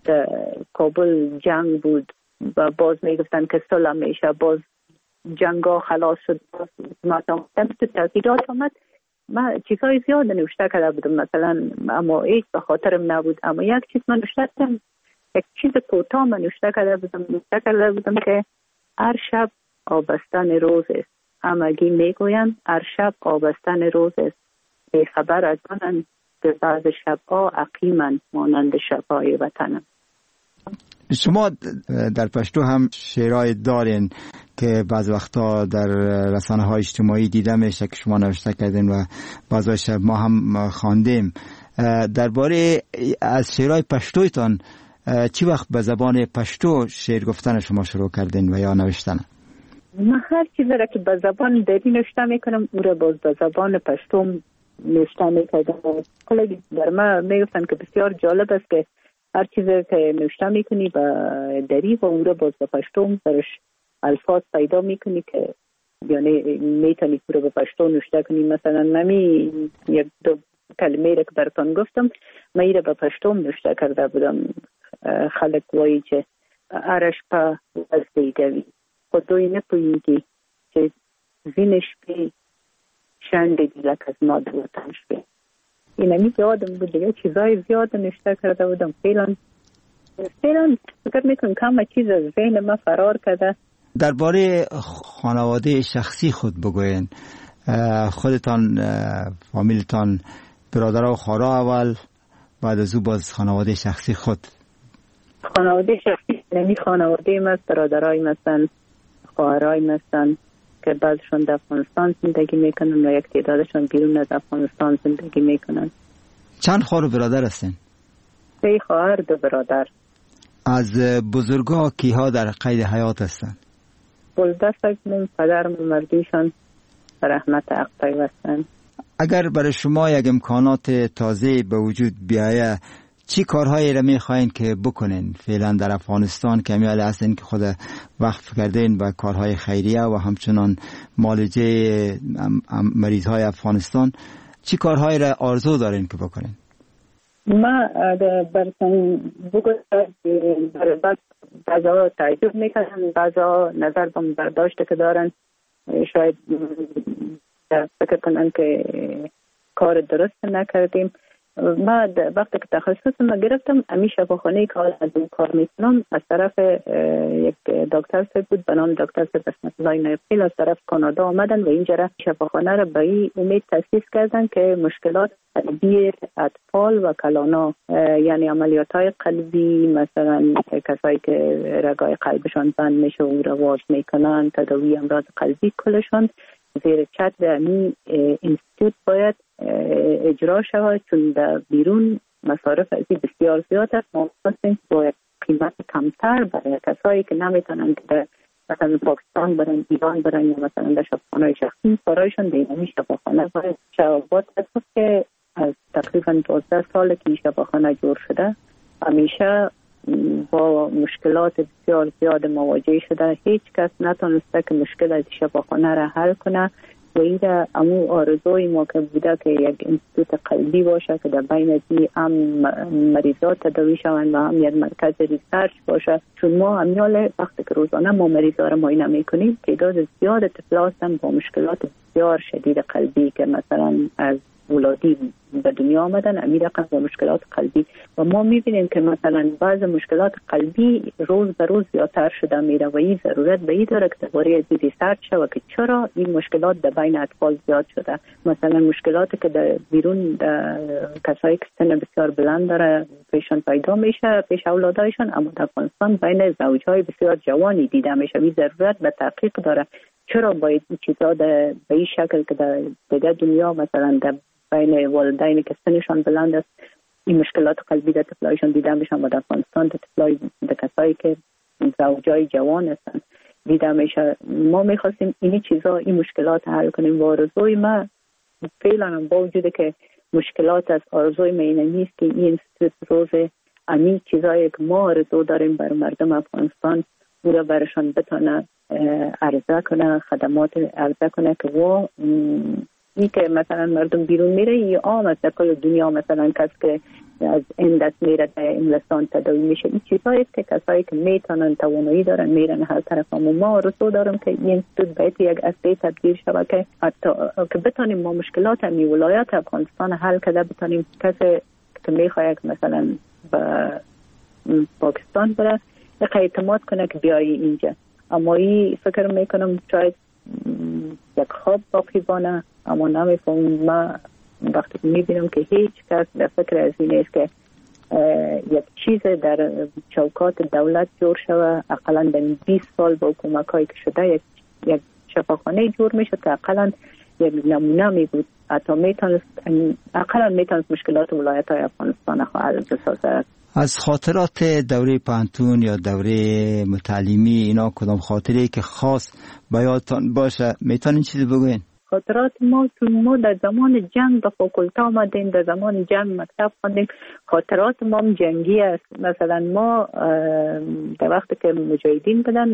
کابل جنگ بود و باز میگفتن که صلح میشه، باز جنگا خلاص شد، باز مردم تو تغییرات آمد. من چیزهای زیاد نوشته کرده بودم مثلا، اما هیچ به خاطرم نبود. اما یک چیز من نوشته کردم، یک چیز کوتاه من نوشته کرده بودم نوشته کرده بودم که هر شب آبستن روز است، همگی میگویند هر شب آبستن روز است، بی خبر از آنند که بعض شبها عقیمند مانند شبهای وطنم. شما در پشتو هم شعرهای دارین که بعض وقتا در رسانه های اجتماعی دیده میشه که شما نوشته کردین و بعض شب ما هم خواندیم. درباره از شعرهای پشتویتان چی وقت به زبان پشتو شعر گفتن شما شروع کردین و یا نوشتن؟ من هر چیزی را که به زبان دری نوشته میکنم او را باز به زبان پشتو نوشته میکردم. کلی در من میگفتن که بسیار جالب است که هر چیزی که نوشته میکنی به دری و او را باز به پشتو درش الفاظ پیدا میکنی که یعنی میتونی او را به پشتو نوشته کنی. مثلا نمی یک دو کلمه را که براتون گفتم من ایره به پشتو نوشته کرده بودم. خلق وایی که ارش پا از دیگوی خودوی نپوییگی که زینش بی شند دیلک از ما دوتنش بی. این همی یادم بود دیگه چیزای زیاد نوشته کرده بودم. فیلان فیلان فکر میکنم کم چیز از ذهن ما فرار کرده. درباره خانواده شخصی خود بگوین. خودتان فامیلتان برادر و خواهر اول، بعد از او باز خانواده شخصی خود. خانواده شخصی نمی خانواده ما برادرای مثلا خواهرای مثلا که بعضشون در افغانستان زندگی میکنن و یک تعدادشون بیرون از افغانستان زندگی میکنن. چند خواهر و برادر هستین؟ سه خواهر دو برادر. از بزرگا کیها در قید حیات هستن؟ بلده سگمون پدرم مردیشان رحمت حق پیوستن. اگر برای شما یک امکانات تازه به وجود بیایه چی کارهایی را میخواین که بکنین فعلا در افغانستان که امیال هستین که خود وقف کردین به کارهای خیریه و همچنان معالجه مریض های افغانستان، چی کارهایی را آرزو دارین که بکنین؟ ما برسن بگوید بعضا تعجب میکنن، بعضا نظر بم برداشته که دارن، شاید فکر کنن که کار درست نکردیم. ما وقتی که تخصص ما گرفتم امی شفاخانه که از اون کار میکنم از طرف یک دکتر صاحب بود به نام دکتر صاحب اسمت الله نایبخیل از طرف کانادا آمدن و اینجا شفاخانه را به این امید تاسیس کردن که مشکلات قلبی اطفال و کلانا یعنی عملیات های قلبی مثلا کسایی که رگای قلبشان بند میشه و رواج میکنن تداوی امراض قلبی کلشان زیر چتر امی اینستیتوت باید اجرا شود، چون در بیرون مصارف ازی بسیار زیاد است. ما خواستیم با قیمت کمتر برای کسایی که نمیتونن که در مثلا پاکستان برن، ایران برن یا مثلا در شفاخانه شخصی برایشان دیدنی شفاخانه باید شبابات هست که از تقریبا دوازده سال که این شفاخانه جور شده همیشه با مشکلات بسیار زیاد مواجه شده. هیچ کس نتونسته که مشکل از شفاخانه را حل کنه و این را امو آرزوی ما که بوده که یک انستیتوت قلبی باشه که در بین دی هم مریضات تداوی شوند و هم یک مرکز ریسرچ باشه، چون ما همیال وقتی که روزانه ما مریضا را معاینه میکنیم تعداد زیاد طفل هستن با مشکلات بسیار شدید قلبی که مثلا از ولادی به دنیا آمدن، امیر رقم با مشکلات قلبی. و ما میبینیم که مثلا بعض مشکلات قلبی روز به روز زیادتر شده میره و این ضرورت به این داره که درباره از ریسرچ شود که چرا این مشکلات در بین اطفال زیاد شده. مثلا مشکلاتی که در بیرون کسایی که سن بسیار بلند داره پیشان پیدا میشه پیش اولادایشان، اما در افغانستان بین زوجهای بسیار جوانی دیده میشه. این ضرورت به تحقیق داره چرا باید این چیزا به این شکل که در دیگه دنیا مثلا در بین والدینی که سنشان بلند است این مشکلات قلبی در طفلایشان دیده میشن و در افغانستان در طفلای در کسایی که زوجای جوان هستن دیده میشه. ما میخواستیم این چیزا این مشکلات حل کنیم و آرزوی ما فعلا با وجود که مشکلات از آرزوی ما اینه نیست که این انستیتوت روز همین چیزایی که ما آرزو داریم بر مردم افغانستان او را برشان بتونه عرضه کنه، خدمات عرضه کنه که و این که مثلا مردم بیرون میره یا عام است در کل دنیا، مثلا کس که از این دست میره در انگلستان تداوی میشه. این چیزایی که کسایی که میتونن توانایی دارن میرن هر طرف. اما ما رسو دارم که این انستیتوت باید یک اصلی تبدیل شود که حتی که بتانیم ما مشکلات همی ولایت افغانستان حل کرده بتانیم کسی که میخواد مثلا به پاکستان بره اعتماد کنه که بیایی اینجا. اما این فکر میکنم شاید یک خواب باقی بانه، اما نمیفهمم. ما وقتی میبینم که هیچ کس در فکر از این است که یک چیز در چوکات دولت جور شوه. اقلا در بیست سال با حکومت هایی که شده یک, یک شفاخانه جور میشد که اقلا یک نمونه می بود، حتی میتونست اقلا میتونست مشکلات ولایت های افغانستان حل بسازه. از خاطرات دوره پانتون یا دوره متعلیمی اینا کدام خاطری که خاص به یادتان باشه میتونین چیزی بگوین؟ خاطرات ما چون ما در زمان جنگ به فاکولته آمدیم، در زمان جنگ مکتب خوندیم. خاطرات ما جنگی است. مثلا ما در وقتی که مجاهدین بدن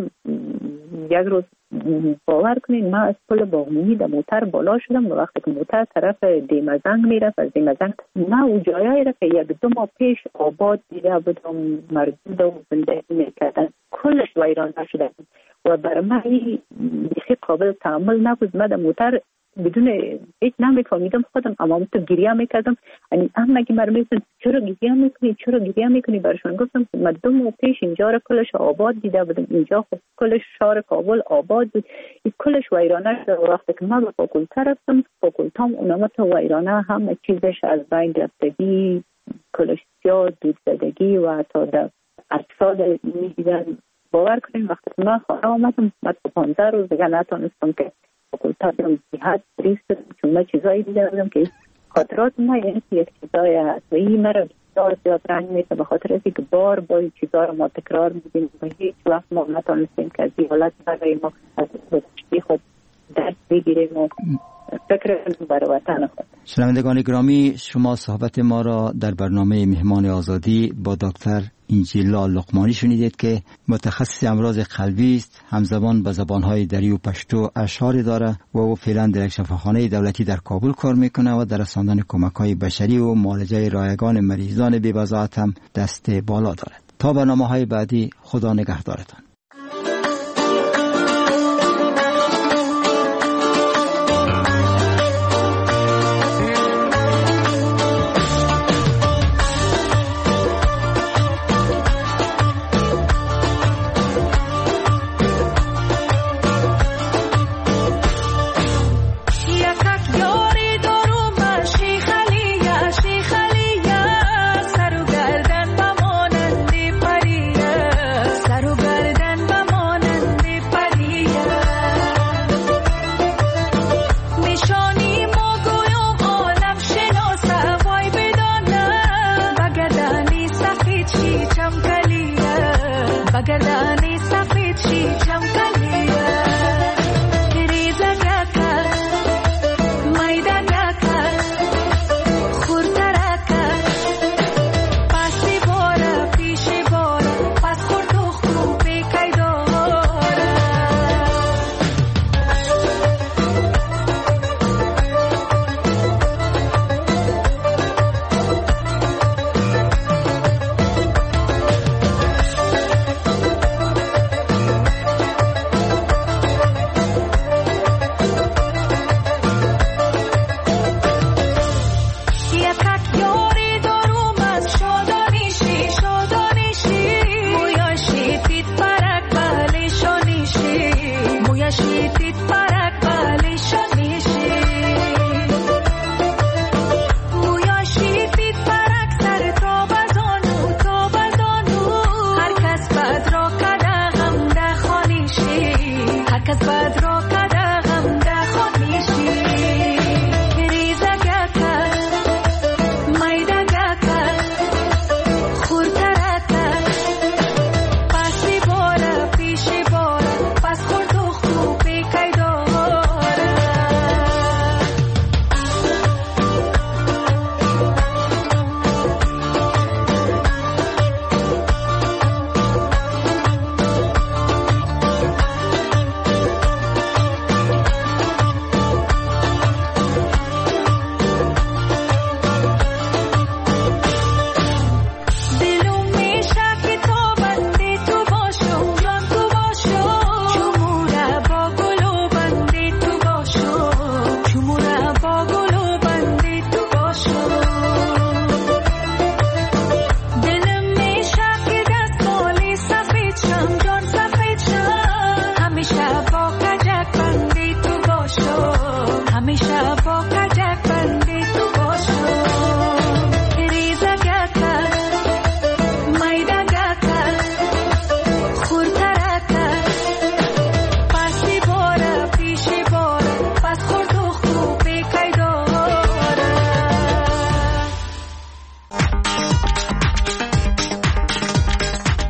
یک روز باور کنین ما از پل باغنومی در موتر بالا شدم و وقتی که موتر طرف دیمزنگ میرفت از دیمزنگ ما او جایی را که یک دو ماه پیش آباد دیده بودم مردود و زندگی میکردن کلش ویران شده و برای من این بیخی قابل تعامل نبود. من در موتر بدون هیچ نمیفهمیدم خودم، اما تو گریه میکردم. یعنی اما اگه مرا میگفتن چرا گریه میکنی چرا گریه میکنی برشان گفتم من دو ماه پیش اینجا را کلش آباد دیده بودم، اینجا خب کلش شهر کابل آباد بود، این کلش ویرانه شد. وقتی که من به فاکولته رفتم فاکولتام اونم تو ویرانه همه چیزش از بین رفتگی، کلش سیاه دود زدگی و حتی در اجساد میدیدن. باور کنیم وقتی که من خانه آمدم من تو پانزده روز دیگه نتونستم که فاکولته برم جهت ریست چون من چیزایی دیده بودم که خاطرات ما یعنی یک چیزایی هست و این مرا بسیار زیاد رنج میده به خاطر اینکه که بار بار چیزا رو ما تکرار میدیم و هیچ وقت ما نتونستیم که از این حالت برای ما از گذشته خود درس بگیریم و فکر برای وطن خود. شنوندگان گرامی، شما صحبت ما را در برنامه مهمان آزادی با دکتر انجیلا لقمانی شنیدید که متخصص امراض قلبی است، همزبان به زبانهای دری و پشتو اشعاری داره و او فعلا در یک شفاخانه دولتی در کابل کار میکنه و در رساندن کمک‌های بشری و معالجه رایگان مریضان بی‌وضاحت هم دست بالا دارد. تا برنامه‌های بعدی خدا نگهدارتان. سر و گردن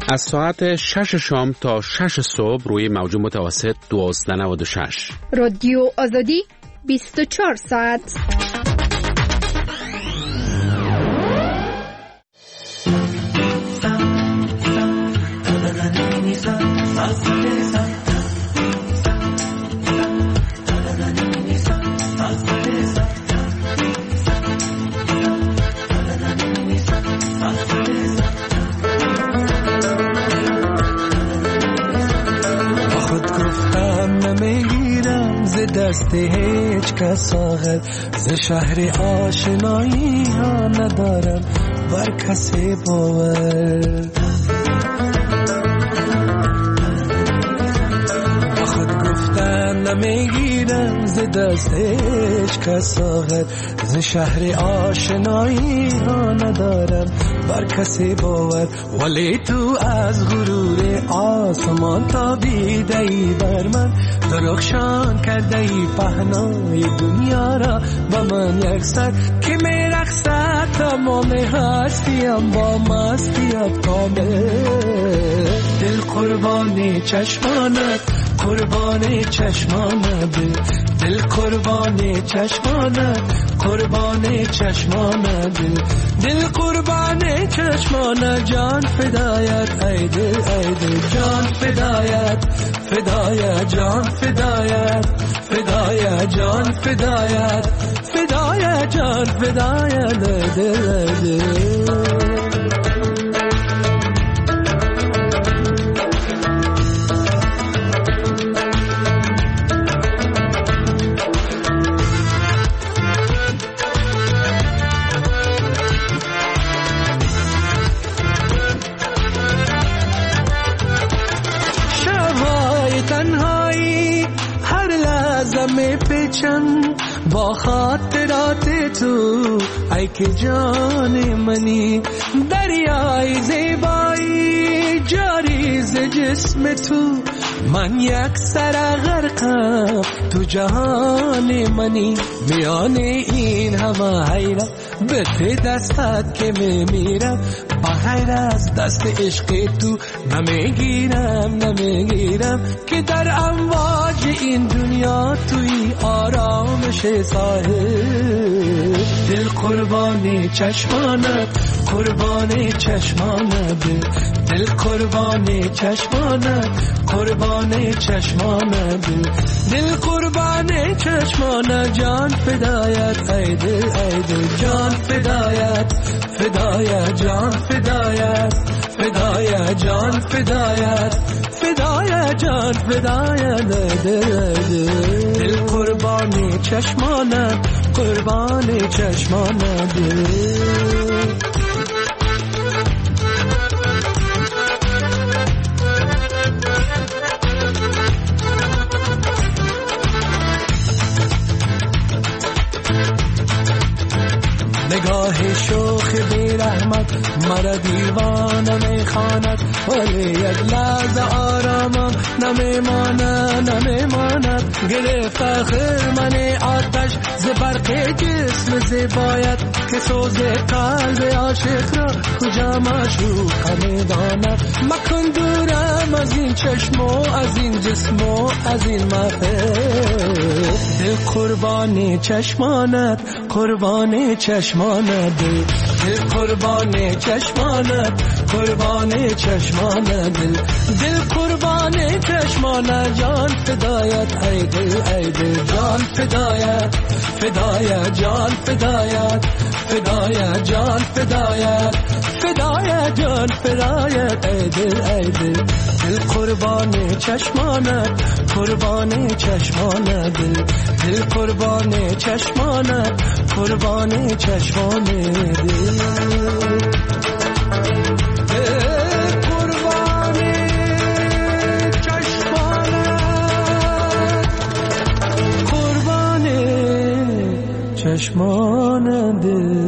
از ساعت شش شام تا شش صبح روی موج متوسط دوازده نود و شش. رادیو آزادی بیست و چهار ساعت. دست هیچ کس آخر ز شهر آشنایی ها ندارم بر کسی باور. با خود گفتن نمیگیرم ز دست هیچ کس آخر ز شهر آشنایی ها ندارم بر کسی باور. ولی تو از غرور آسمان تابیده ای بر من، درخشان کرده ای پهنای دنیا را با من یک سر که می رقصد تمام هستیم با مستیت کامل. دل قربان چشمانت قربان چشمانت، دل قربان چشمانت قربان چشمانت، دل قربان چشمانت، جان فدایت ای دل ای دل، جان فدایت فدایت جان فدایت فدایت جان فدایت فدایت جان فدایت دل دل. با خاطرات تو ای که جان منی، دریای زیبایی جاری ز جسم تو، من یک سر غرقم تو جهان منی. میان این همه حیرت به ته دستت که میمیرم، بغیر از دست عشق تو نمیگیرم نمیگیرم که در امواج این دنیا توی آرامش ساحل. دل قربان چشمانت قربان چشمانت، دل قربان چشمانت قربان چشمانت، دل قربان چشمانت، جان فدایت ای دل ای دل، جان فدایت فدایت جان فدایت فدایت جان فدایت فدایت جان فدایت دل دل، دل قربان چشمانت قربان چشمانت. نگاه شوخ بی رحمت مرا دیوانه میخواند، ولی یک لحظه آرامم نمیماند نمیماند. گرفت آخر من آتش ز برق جسم زیبایت که سوز قلب عاشق را کجا معشوق میداند. مکن دورم از این چشم و از این جسم و از این محفل. دل قربان چشمانت قربان چشمانت، دل قربان چشمانت قربان چشمانت، دل قربان چشمانت، جان فدایت ای دل ای دل، جان فدایت فدایت جان فدایت فدایت جان فدایت فدایت جان فدایت ای دل ای دل، دل قربان چشمانت قربان چشمانت، دل قربان چشمانت قربان چشمانت، دل قربان چشمانت قربان چشمانت.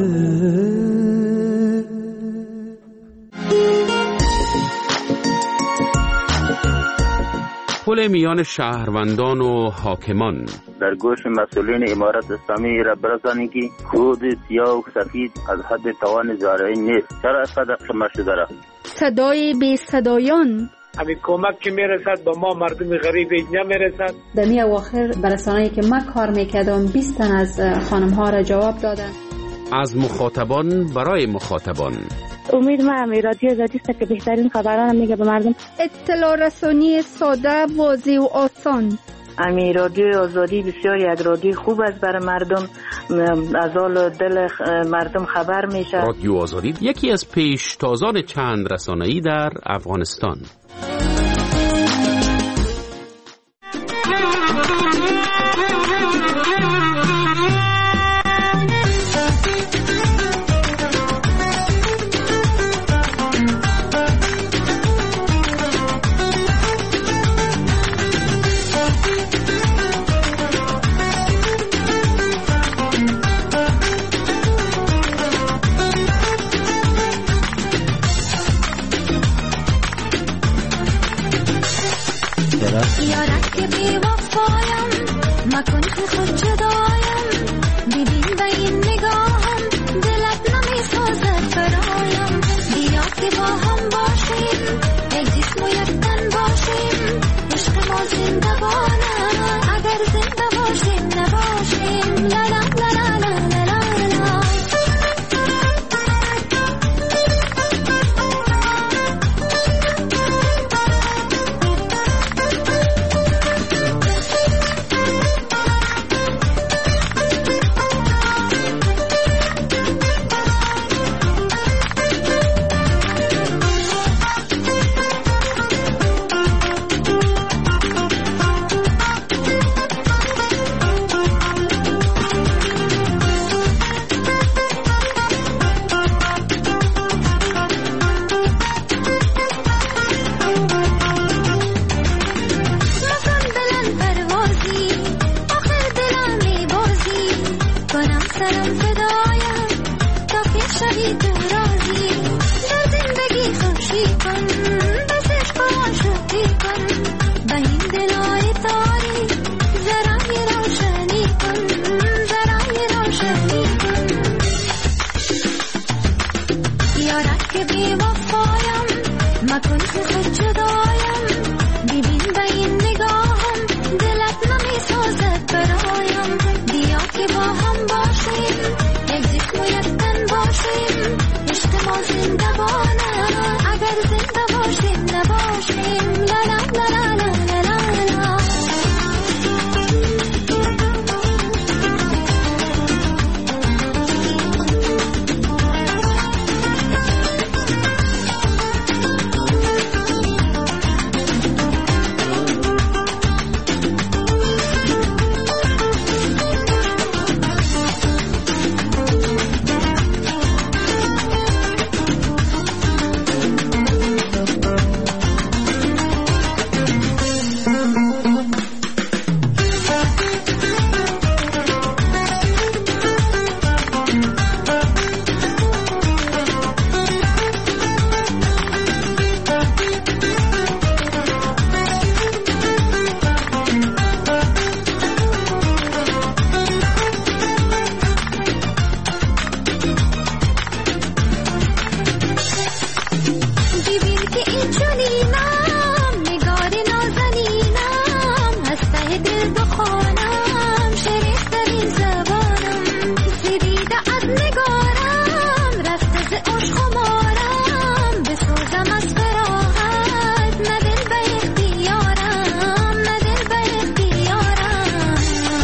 پل میان شهروندان و حاکمان. در گوش مسئولین امارت اسلامی را برسانید که کود سیاه و سفید از حد توان زارعین نیست. چرا اینقدر خمه شده را؟ صدای بی صدایان. همین کمک که میرسد با ما مردم غریب نمیرسد. در می اواخر برسانه‌ای که من کار میکردم بیست تن از خانم ها را جواب دادن. از مخاطبان برای مخاطبان. امید ما همی رادیو آزادی است که بهترین خبران میگه به مردم. اطلاع رسانی ساده، واضح و آسان. امی رادیو آزادی بسیار یک رادیو خوب است برای مردم، از حال دل مردم خبر میشه. رادیو آزادی یکی از پیشتازان چند رسانه‌ای در افغانستان. یارک که بی وفایم مکن که خود جدایم، ببین به این نگاهم دلت نمی سازد برایم. بیا که با هم باشیم، یک جسم و یک تن باشیم، عشق ما زنده بانه اگر زنده باشیم نباشیم. لا لا لا لا لا لا لا.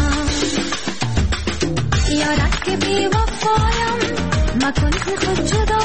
یارک که بی وفایم مکن که خود جدا